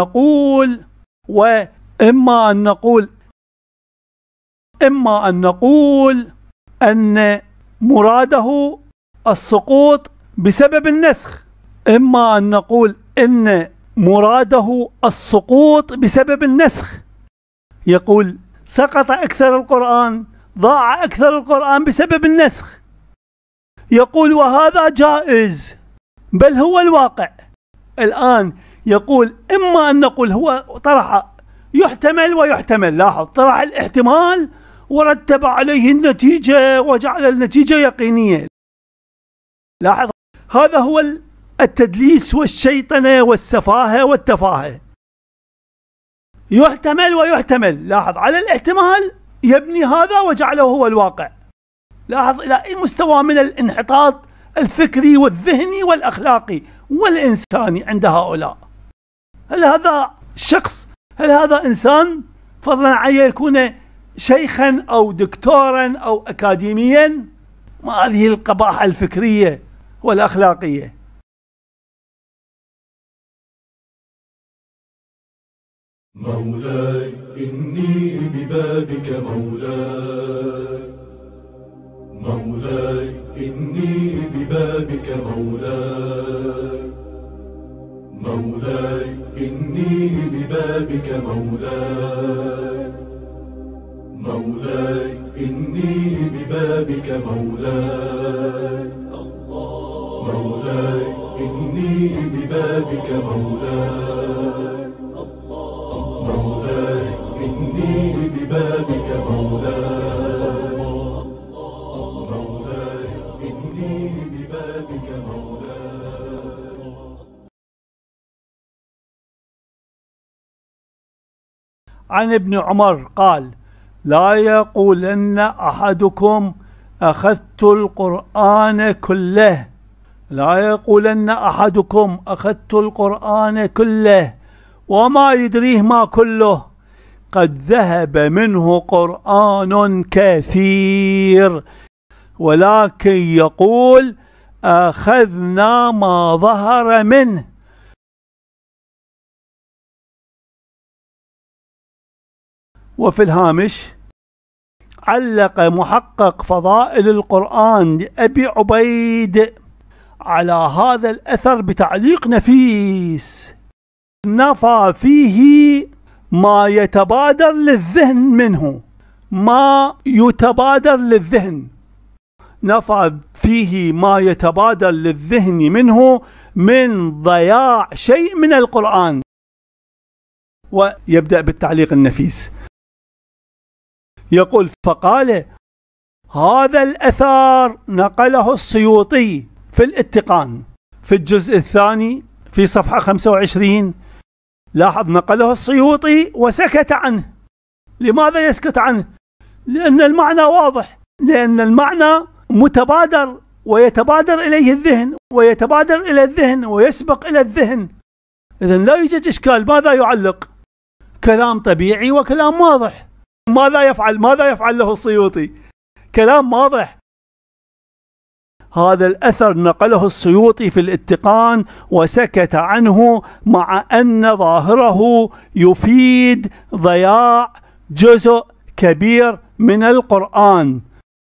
نقول أن مراده السقوط بسبب النسخ، إما أن نقول إن مراده السقوط بسبب النسخ. يقول سقط أكثر القرآن، ضاع أكثر القرآن بسبب النسخ. يقول وهذا جائز، بل هو الواقع الآن. يقول إما أن نقول هو طرح يحتمل ويحتمل، لاحظ طرح الاحتمال ورتب عليه النتيجة وجعل النتيجة يقينية. لاحظ هذا هو التدليس والشيطنة والسفاهة والتفاهة. يحتمل ويحتمل، لاحظ على الاحتمال يبني هذا وجعله هو الواقع. لاحظ إلى أي مستوى من الانحطاط الفكري والذهني والأخلاقي والإنساني عند هؤلاء. هل هذا شخص، هل هذا إنسان فضلا عن يكون شيخا أو دكتورا أو أكاديميا؟ ما هذه القباحة الفكرية والأخلاقية. مولاي إني ببابك مولاي، مولاي إني ببابك مولاي، مولاي إني ببابك مولاي، مولاي إني ببابك مولاي، مولاي إني ببابك مولاي، مولاي إني ببابك مولاي، مولاي إني ببابك مولاي. عن ابن عمر قال لا يقولن أحدكم أخذت القرآن كله لا يقولن أحدكم أخذت القرآن كله وما يدريه ما كله، قد ذهب منه قرآن كثير، ولكن يقول أخذنا ما ظهر منه. وفي الهامش علق محقق فضائل القرآن لأبي عبيد على هذا الأثر بتعليق نفيس، نفى فيه ما يتبادر للذهن منه، ما يتبادر للذهن، نفى فيه ما يتبادر للذهن منه من ضياع شيء من القرآن. ويبدأ بالتعليق النفيس، يقول: فقال: هذا الأثر نقله السيوطي في الاتقان في الجزء الثاني في صفحة 25. لاحظ، نقله السيوطي وسكت عنه. لماذا يسكت عنه؟ لأن المعنى واضح، لأن المعنى متبادر ويتبادر إليه الذهن، ويتبادر إلى الذهن ويسبق إلى الذهن. إذن لا يوجد إشكال. ماذا يعلق؟ كلام طبيعي وكلام واضح. ماذا يفعل له السيوطي؟ كلام واضح. هذا الأثر نقله السيوطي في الاتقان وسكت عنه، مع أن ظاهره يفيد ضياع جزء كبير من القرآن.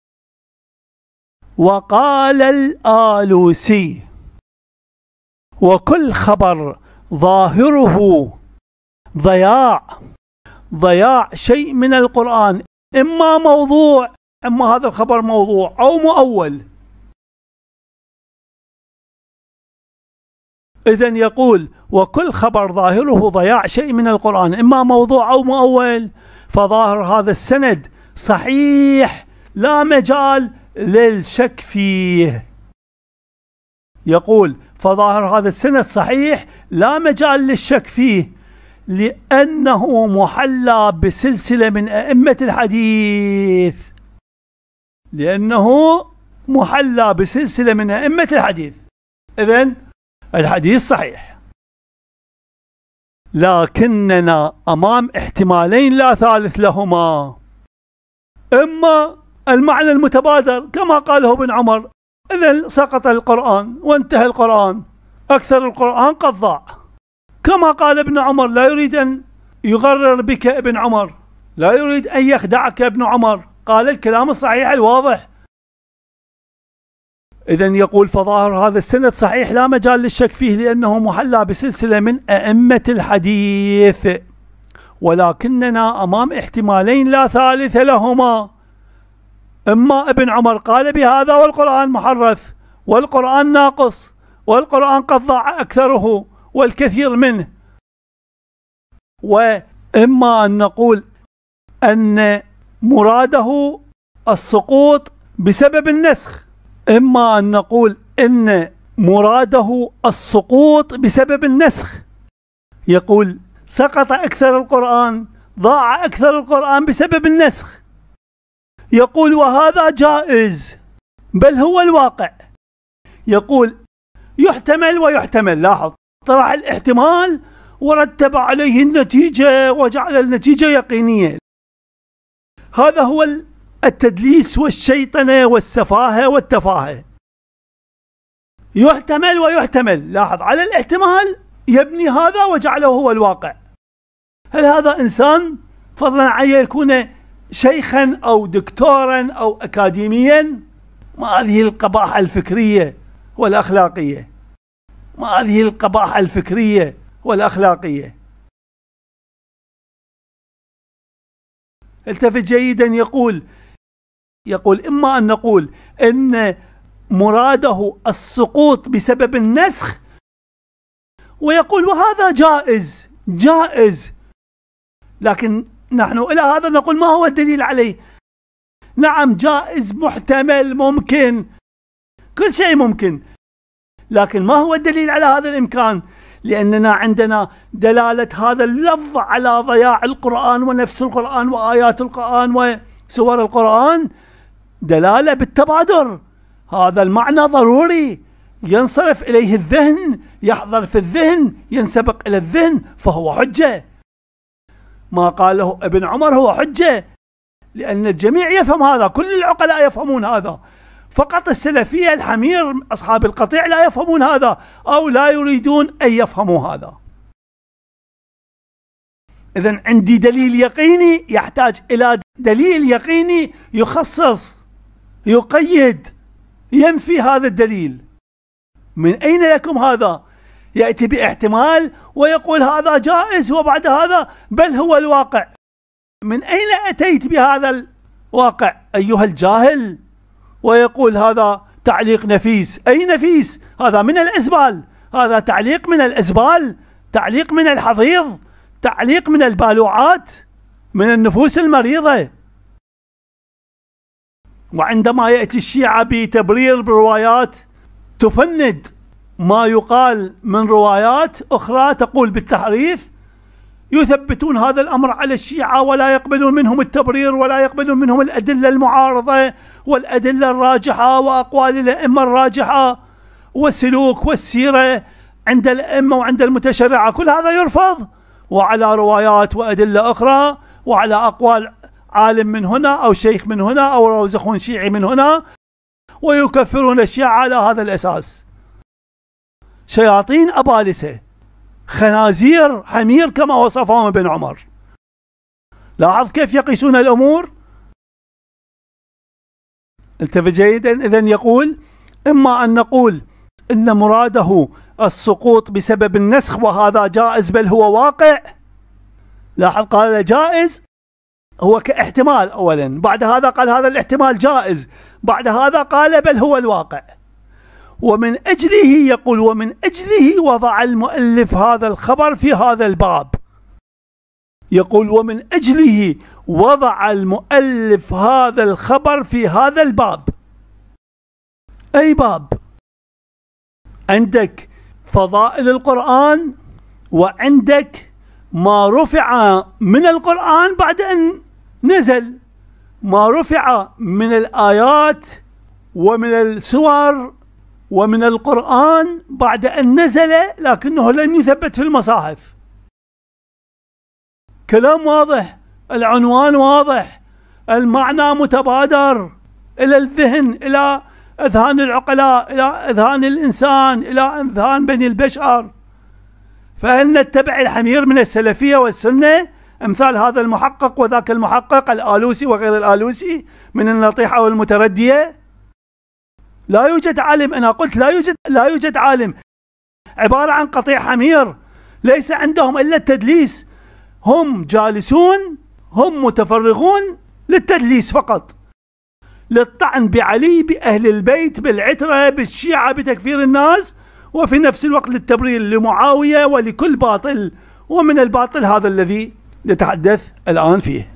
وقال الآلوسي: وكل خبر ظاهره ضياع شيء من القرآن، إما موضوع، إما هذا الخبر موضوع أو مؤول. إذن يقول: وكل خبر ظاهره ضياع شيء من القرآن، إما موضوع أو مؤول، فظاهر هذا السند صحيح لا مجال للشك فيه. يقول: فظاهر هذا السند صحيح لا مجال للشك فيه، لأنه محلى بسلسلة من أئمة الحديث. إذن الحديث صحيح، لكننا أمام احتمالين لا ثالث لهما. إما المعنى المتبادر كما قاله ابن عمر، إذن سقط القرآن وانتهى القرآن، أكثر القرآن قد ضاع، كما قال ابن عمر. لا يريد أن يغرر بك ابن عمر، لا يريد أن يخدعك ابن عمر، قال الكلام الصحيح الواضح. إذن يقول: فظاهر هذا السند صحيح لا مجال للشك فيه، لأنه محلى بسلسلة من أئمة الحديث، ولكننا أمام احتمالين لا ثالث لهما. إما ابن عمر قال بهذا والقرآن محرف، والقرآن ناقص، والقرآن قد ضاع أكثره والكثير منه. وإما أن نقول أن مراده السقوط بسبب النسخ، إما أن نقول إن مراده السقوط بسبب النسخ. يقول: سقط أكثر القرآن، ضاع أكثر القرآن بسبب النسخ. يقول: وهذا جائز، بل هو الواقع. يقول: يحتمل ويحتمل. لاحظ، طرح الاحتمال ورتب عليه النتيجة وجعل النتيجة يقينية. هذا هو التدليس والشيطنة والسفاهة والتفاهة. يحتمل ويحتمل. لاحظ، على الاحتمال يبني هذا وجعله هو الواقع. هل هذا إنسان فضلا عن يكون شيخا أو دكتورا أو أكاديميا؟ ما هذه القباحة الفكرية والأخلاقية، ما هذه القباحة الفكرية والأخلاقية. التفت جيدا. يقول: إما أن نقول إن مراده السقوط بسبب النسخ، ويقول: وهذا جائز، لكن نحن إلى هذا نقول: ما هو الدليل عليه؟ نعم، جائز، محتمل، ممكن، كل شيء ممكن، لكن ما هو الدليل على هذا الإمكان؟ لأننا عندنا دلالة هذا اللفظ على ضياع القرآن ونفس القرآن وآيات القرآن وسور القرآن دلالة بالتبادر. هذا المعنى ضروري، ينصرف إليه الذهن، يحضر في الذهن، ينسبق إلى الذهن، فهو حجة. ما قاله ابن عمر هو حجة، لأن الجميع يفهم هذا، كل العقلاء يفهمون هذا، فقط السلفية الحمير أصحاب القطيع لا يفهمون هذا، أو لا يريدون أن يفهموا هذا. إذن عندي دليل يقيني يحتاج إلى دليل يقيني يخصص، يقيد، ينفي هذا الدليل. من أين لكم هذا؟ يأتي باحتمال ويقول هذا جائز، وبعد هذا بل هو الواقع. من أين أتيت بهذا الواقع أيها الجاهل؟ ويقول هذا تعليق نفيس. أي نفيس؟ هذا من الأزبال، هذا تعليق من الأزبال، تعليق من الحضيض، تعليق من البالوعات، من النفوس المريضة. وعندما يأتي الشيعة بتبرير بروايات تفند ما يقال من روايات أخرى تقول بالتحريف، يثبتون هذا الأمر على الشيعة ولا يقبلون منهم التبرير، ولا يقبلون منهم الأدلة المعارضة والأدلة الراجحة وأقوال الأئمة الراجحة والسلوك والسيرة عند الأئمة وعند المتشرعة، كل هذا يرفض، وعلى روايات وأدلة أخرى وعلى أقوال عالم من هنا أو شيخ من هنا أو روزخون شيعي من هنا، ويكفرون الشيعة على هذا الأساس. شياطين أبالسة، خنازير حمير كما وصفهم ابن عمر. لاحظ كيف يقيسون الأمور. انتبه جيدا. إذن يقول إما أن نقول إن مراده السقوط بسبب النسخ وهذا جائز بل هو واقع. لاحظ قال جائز هو كاحتمال أولا، بعد هذا قال هذا الاحتمال جائز، بعد هذا قال بل هو الواقع. ومن أجله يقول ومن أجله وضع المؤلف هذا الخبر في هذا الباب. يقول ومن أجله وضع المؤلف هذا الخبر في هذا الباب. أي باب؟ عندك فضائل القرآن، وعندك ما رفع من القرآن بعد أن نزل، ما رفع من الآيات ومن السور ومن القرآن بعد أن نزل لكنه لم يثبت في المصاحف. كلام واضح، العنوان واضح، المعنى متبادر إلى الذهن، إلى أذهان العقلاء، إلى أذهان الإنسان، إلى أذهان بني البشر. فهل نتبع الحمير من السلفية والسنة أمثال هذا المحقق وذاك المحقق الآلوسي وغير الآلوسي من النطيحة والمتردية؟ لا يوجد عالم، أنا قلت لا يوجد عالم، عبارة عن قطيع حمير ليس عندهم إلا التدليس. هم جالسون، هم متفرغون للتدليس فقط، للطعن بعلي، بأهل البيت، بالعترة، بالشيعة، بتكفير الناس، وفي نفس الوقت للتبرير لمعاوية ولكل باطل، ومن الباطل هذا الذي نتحدث الآن فيه.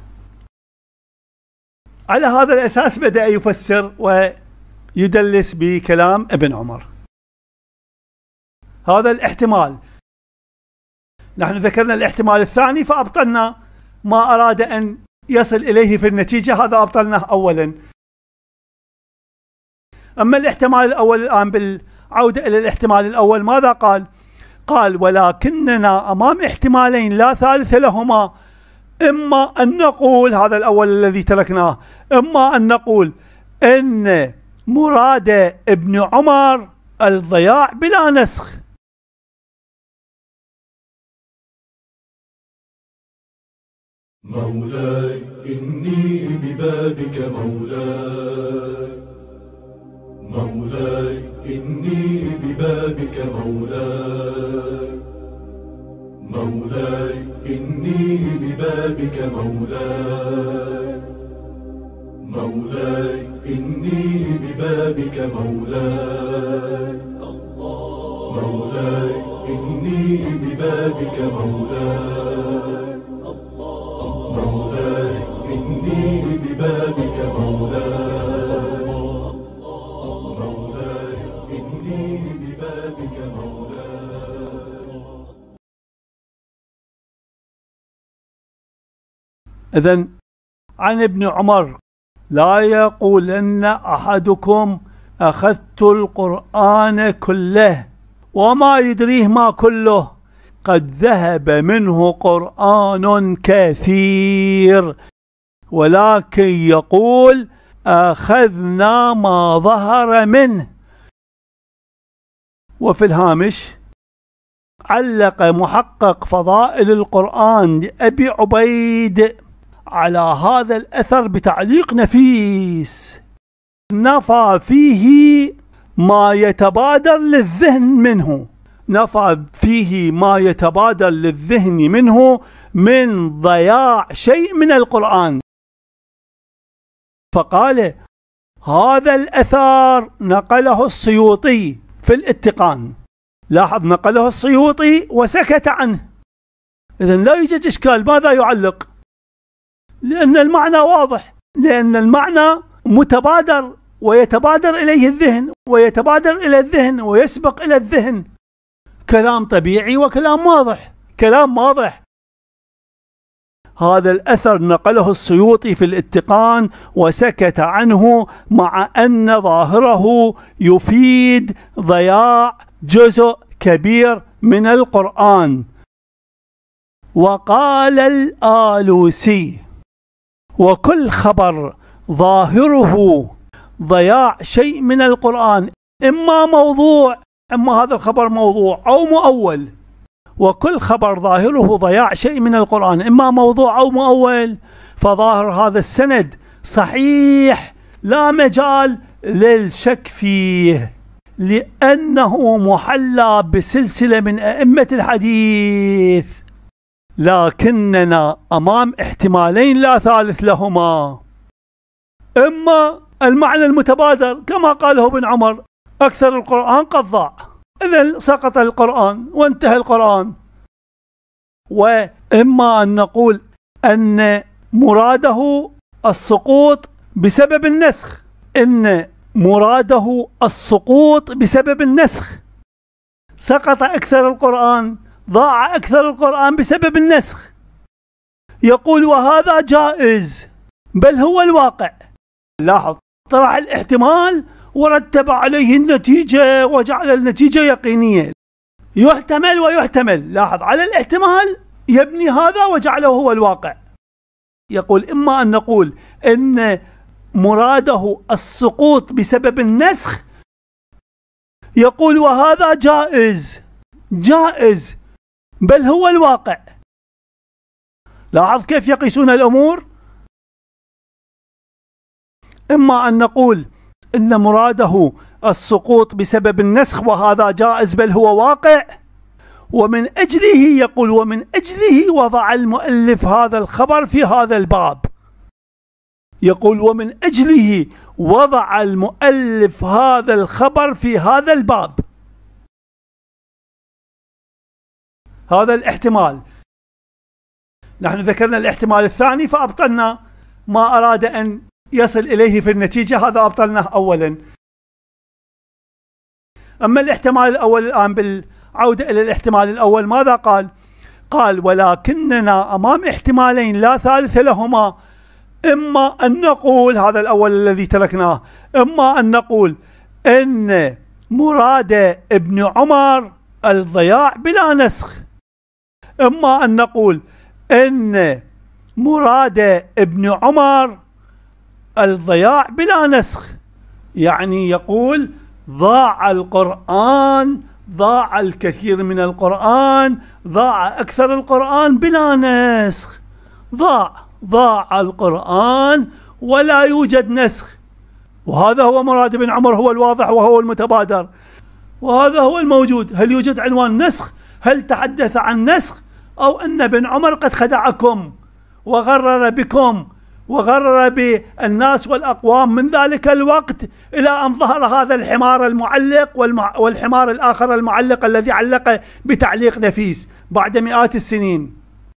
على هذا الأساس بدأ يفسر ويدلس بكلام ابن عمر. هذا الاحتمال، نحن ذكرنا الاحتمال الثاني فأبطلنا ما أراد أن يصل إليه في النتيجة، هذا أبطلناه أولا. أما الاحتمال الأول الآن بالعودة إلى الاحتمال الأول ماذا قال؟ قال ولكننا أمام احتمالين لا ثالث لهما، إما أن نقول هذا الأول الذي تركناه، إما أن نقول إن مراد ابن عمر الضياع بلا نسخ. مولاي إني ببابك مولاي، مولاي إني ببابك مولاي، مولاي إني ببابك مولاي، مولاي إني ببابك مولاي، مولاي إني ببابك مولاي، مولاي إني ببابك مولاي، مولاي إني ببابك مولاي. إذن عن ابن عمر لا يقولن أحدكم أخذت القرآن كله وما يدريه ما كله، قد ذهب منه قرآن كثير، ولكن يقول أخذنا ما ظهر منه. وفي الهامش علق محقق فضائل القرآن لأبي عبيد على هذا الأثر بتعليق نفيس، نفى فيه ما يتبادر للذهن منه، نفى فيه ما يتبادر للذهن منه من ضياع شيء من القرآن. فقال هذا الأثر نقله السيوطي في الاتقان، لاحظ نقله السيوطي وسكت عنه، إذن لا يوجد إشكال. ماذا يعلق؟ لأن المعنى واضح، لأن المعنى متبادر ويتبادر إليه الذهن، ويتبادر إلى الذهن ويسبق إلى الذهن، كلام طبيعي وكلام واضح، كلام واضح. هذا الأثر نقله السيوطي في الاتقان وسكت عنه، مع أن ظاهره يفيد ضياع جزء كبير من القرآن. وقال الآلوسي وكل خبر ظاهره ضياع شيء من القرآن إما موضوع، إما هذا الخبر موضوع أو مؤول، وكل خبر ظاهره ضياع شيء من القرآن إما موضوع أو مؤول، فظاهر هذا السند صحيح لا مجال للشك فيه، لأنه محلى بسلسلة من أئمة الحديث. لكننا أمام احتمالين لا ثالث لهما، إما المعنى المتبادر كما قاله ابن عمر أكثر القرآن قد ضاع، إذن سقط القرآن وانتهى القرآن، وإما أن نقول أن مراده السقوط بسبب النسخ، إن مراده السقوط بسبب النسخ، سقط أكثر القرآن، ضاع أكثر القرآن بسبب النسخ. يقول وهذا جائز بل هو الواقع. لاحظ طرح الاحتمال ورتب عليه النتيجة وجعل النتيجة يقينية، يحتمل ويحتمل. لاحظ على الاحتمال يبني هذا وجعله هو الواقع. يقول إما أن نقول إن مراده السقوط بسبب النسخ، يقول وهذا جائز، جائز بل هو الواقع. لاحظ كيف يقيسون الأمور. إما أن نقول إن مراده السقوط بسبب النسخ وهذا جائز بل هو واقع، ومن أجله يقول ومن أجله وضع المؤلف هذا الخبر في هذا الباب. يقول ومن أجله وضع المؤلف هذا الخبر في هذا الباب. هذا الاحتمال، نحن ذكرنا الاحتمال الثاني فأبطلنا ما أراد أن يصل إليه في النتيجة، هذا أبطلناه أولا. أما الاحتمال الأول الآن بالعودة إلى الاحتمال الأول ماذا قال؟ قال ولكننا أمام احتمالين لا ثالث لهما، إما أن نقول هذا الأول الذي تركناه، إما أن نقول إن مراد ابن عمر الضياع بلا نسخ، إما أن نقول إن مراد ابن عمر الضياع بلا نسخ، يعني يقول ضاع القرآن، ضاع الكثير من القرآن، ضاع أكثر القرآن بلا نسخ، ضاع القرآن ولا يوجد نسخ. وهذا هو مراد ابن عمر، هو الواضح وهو المتبادر، وهذا هو الموجود. هل يوجد عنوان نسخ؟ هل تحدث عن نسخ؟ أو أن ابن عمر قد خدعكم وغرر بكم وغرر بالناس والأقوام من ذلك الوقت إلى أن ظهر هذا الحمار المعلق والحمار الآخر المعلق الذي علق بتعليق نفيس بعد مئات السنين.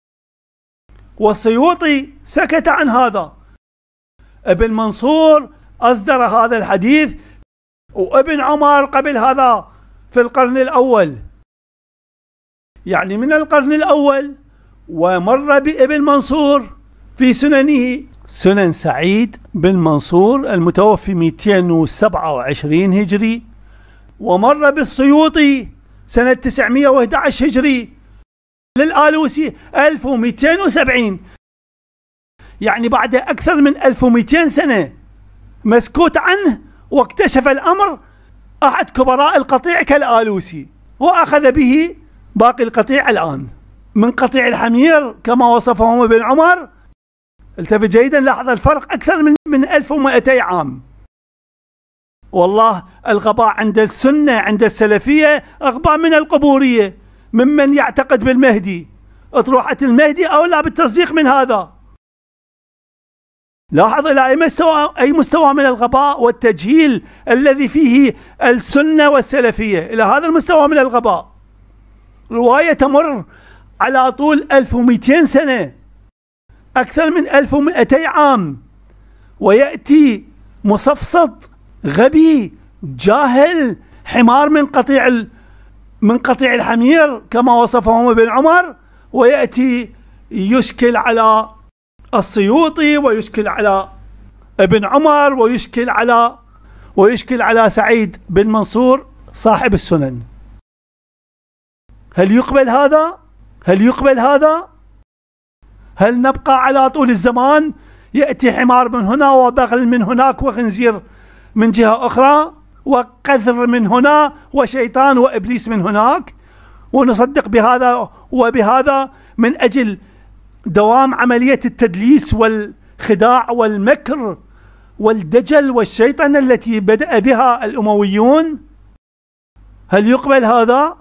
والسيوطي سكت عن هذا. ابن منصور أصدر هذا الحديث، وابن عمر قبل هذا في القرن الأول، يعني من القرن الأول، ومر بابن منصور في سننه سنن سعيد بن منصور المتوفي 227 هجري، ومر بالسيوطي سنة 911 هجري، للآلوسي 1270، يعني بعد أكثر من 1200 سنة مسكوت عنه، واكتشف الأمر أحد كبراء القطيع كالآلوسي، وأخذ به باقي القطيع الآن من قطيع الحمير كما وصفهم ابن عمر. التفت جيدا، لاحظ الفرق أكثر من 1200 عام. والله الغباء عند السنة عند السلفية أغبى من القبورية، ممن يعتقد بالمهدي. أطروحة المهدي أولى بالتصديق من هذا. لاحظ إلى أي مستوى من الغباء والتجهيل الذي فيه السنة والسلفية، إلى هذا المستوى من الغباء. رواية تمر على طول 1200 سنة، أكثر من 1200 عام، ويأتي مصفصط غبي جاهل حمار من قطيع الحمير كما وصفهم ابن عمر، ويأتي يشكل على السيوطي ويشكل على ابن عمر ويشكل على سعيد بن منصور صاحب السنن. هل يقبل هذا؟ هل يقبل هذا؟ هل نبقى على طول الزمان يأتي حمار من هنا وبغل من هناك وخنزير من جهة أخرى وقذر من هنا وشيطان وإبليس من هناك، ونصدق بهذا وبهذا من أجل دوام عملية التدليس والخداع والمكر والدجل والشيطنة التي بدأ بها الأمويون؟ هل يقبل هذا؟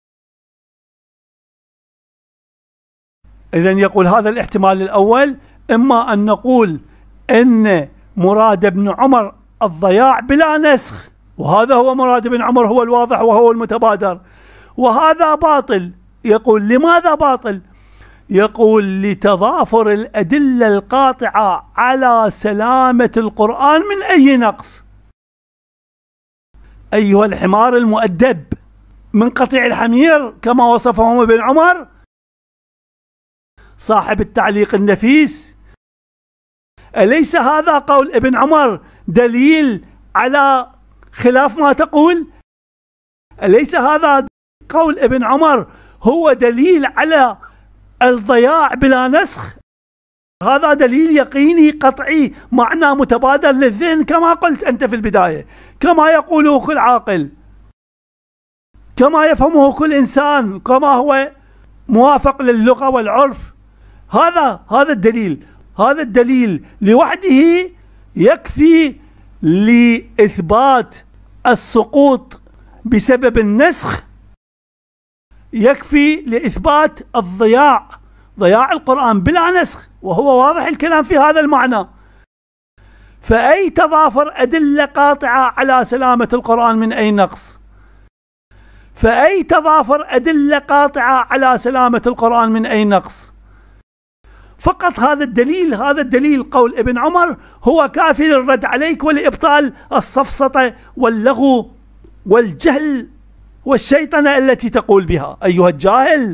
إذن يقول هذا الاحتمال الأول، إما أن نقول أن مراد ابن عمر الضياع بلا نسخ، وهذا هو مراد ابن عمر، هو الواضح وهو المتبادر، وهذا باطل. يقول لماذا باطل؟ يقول لتضافر الأدلة القاطعة على سلامة القرآن من أي نقص. أيها الحمار المؤدب من قطيع الحمير كما وصفهم ابن عمر صاحب التعليق النفيس، أليس هذا قول ابن عمر دليل على خلاف ما تقول؟ أليس هذا قول ابن عمر هو دليل على الضياع بلا نسخ؟ هذا دليل يقيني قطعي، معنى متبادر للذهن كما قلت أنت في البداية، كما يقوله كل عاقل، كما يفهمه كل إنسان، كما هو موافق للغة والعرف. هذا الدليل لوحده يكفي لإثبات السقوط بسبب النسخ، يكفي لإثبات ضياع القرآن بلا نسخ، وهو واضح الكلام في هذا المعنى. فأي تضافر أدلة قاطعة على سلامة القرآن من أي نقص؟ فأي تضافر أدلة قاطعة على سلامة القرآن من أي نقص؟ فقط هذا الدليل قول ابن عمر هو كافي للرد عليك ولإبطال السفسطة واللغو والجهل والشيطنة التي تقول بها أيها الجاهل.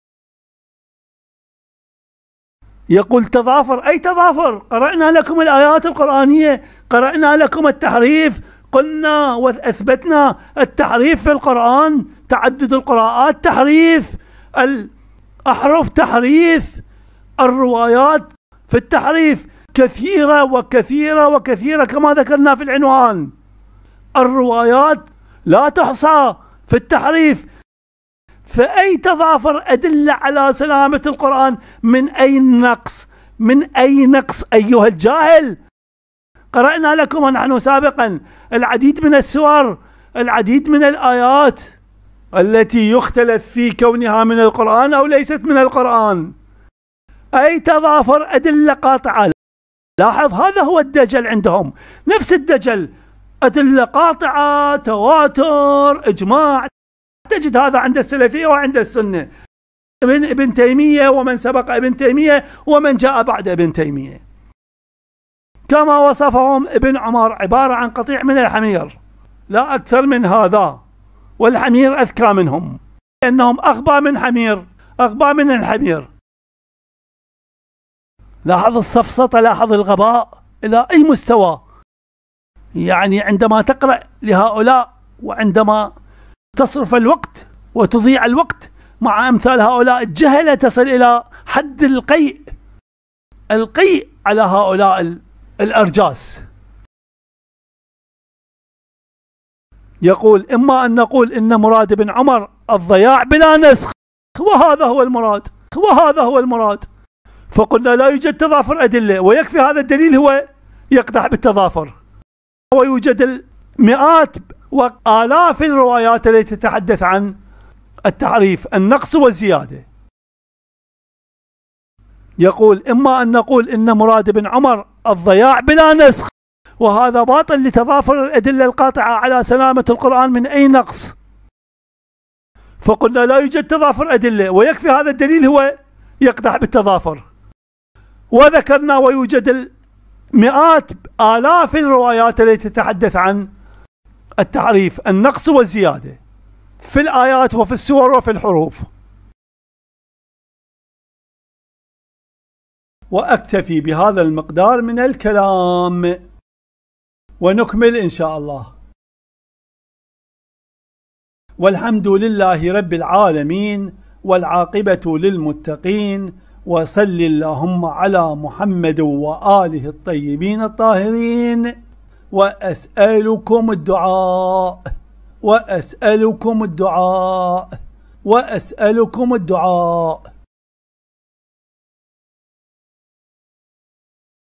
يقول تضافر، أي تضافر؟ قرأنا لكم الآيات القرآنية، قرأنا لكم التحريف، قلنا وأثبتنا التحريف في القرآن، تعدد القراءات تحريف، الأحرف تحريف، الروايات في التحريف كثيرة وكثيرة وكثيرة كما ذكرنا في العنوان. الروايات لا تحصى في التحريف. فأي تضافر أدلة على سلامة القرآن من أي نقص؟ من أي نقص أيها الجاهل؟ قرأنا لكم ونحن سابقا العديد من السور، العديد من الآيات التي يختلف في كونها من القرآن أو ليست من القرآن. أي تضافر أدلة قاطعة. لاحظ هذا هو الدجل عندهم، نفس الدجل، أدلة قاطعة، تواتر، إجماع. تجد هذا عند السلفية وعند السنة، من ابن تيمية ومن سبق ابن تيمية ومن جاء بعد ابن تيمية. كما وصفهم ابن عمر عبارة عن قطيع من الحمير، لا أكثر من هذا، والحمير أذكى منهم لأنهم أغبى من الحمير. لاحظ السفسطة، لاحظ الغباء إلى أي مستوى. يعني عندما تقرأ لهؤلاء وعندما تصرف الوقت وتضيع الوقت مع أمثال هؤلاء الجهلة تصل إلى حد القيء على هؤلاء الأرجاس. يقول: إما أن نقول إن مراد ابن عمر الضياع بلا نسخ، وهذا هو المراد، فقلنا لا يوجد تضافر أدلة، ويكفي هذا الدليل هو يقدح بالتضافر. ويوجد المئات وآلاف الروايات التي تتحدث عن التعريف، النقص والزيادة. يقول: إما أن نقول إن مراد ابن عمر الضياع بلا نسخ، وهذا باطل لتضافر الأدلة القاطعة على سلامة القرآن من أي نقص، فقلنا لا يوجد تضافر أدلة، ويكفي هذا الدليل هو يقدح بالتضافر. وذكرنا ويوجد مئات آلاف الروايات التي تتحدث عن التعريف، النقص والزيادة في الآيات وفي السور وفي الحروف. وأكتفي بهذا المقدار من الكلام ونكمل إن شاء الله. والحمد لله رب العالمين، والعاقبة للمتقين، وصل اللهم على محمد وآله الطيبين الطاهرين. وأسألكم الدعاء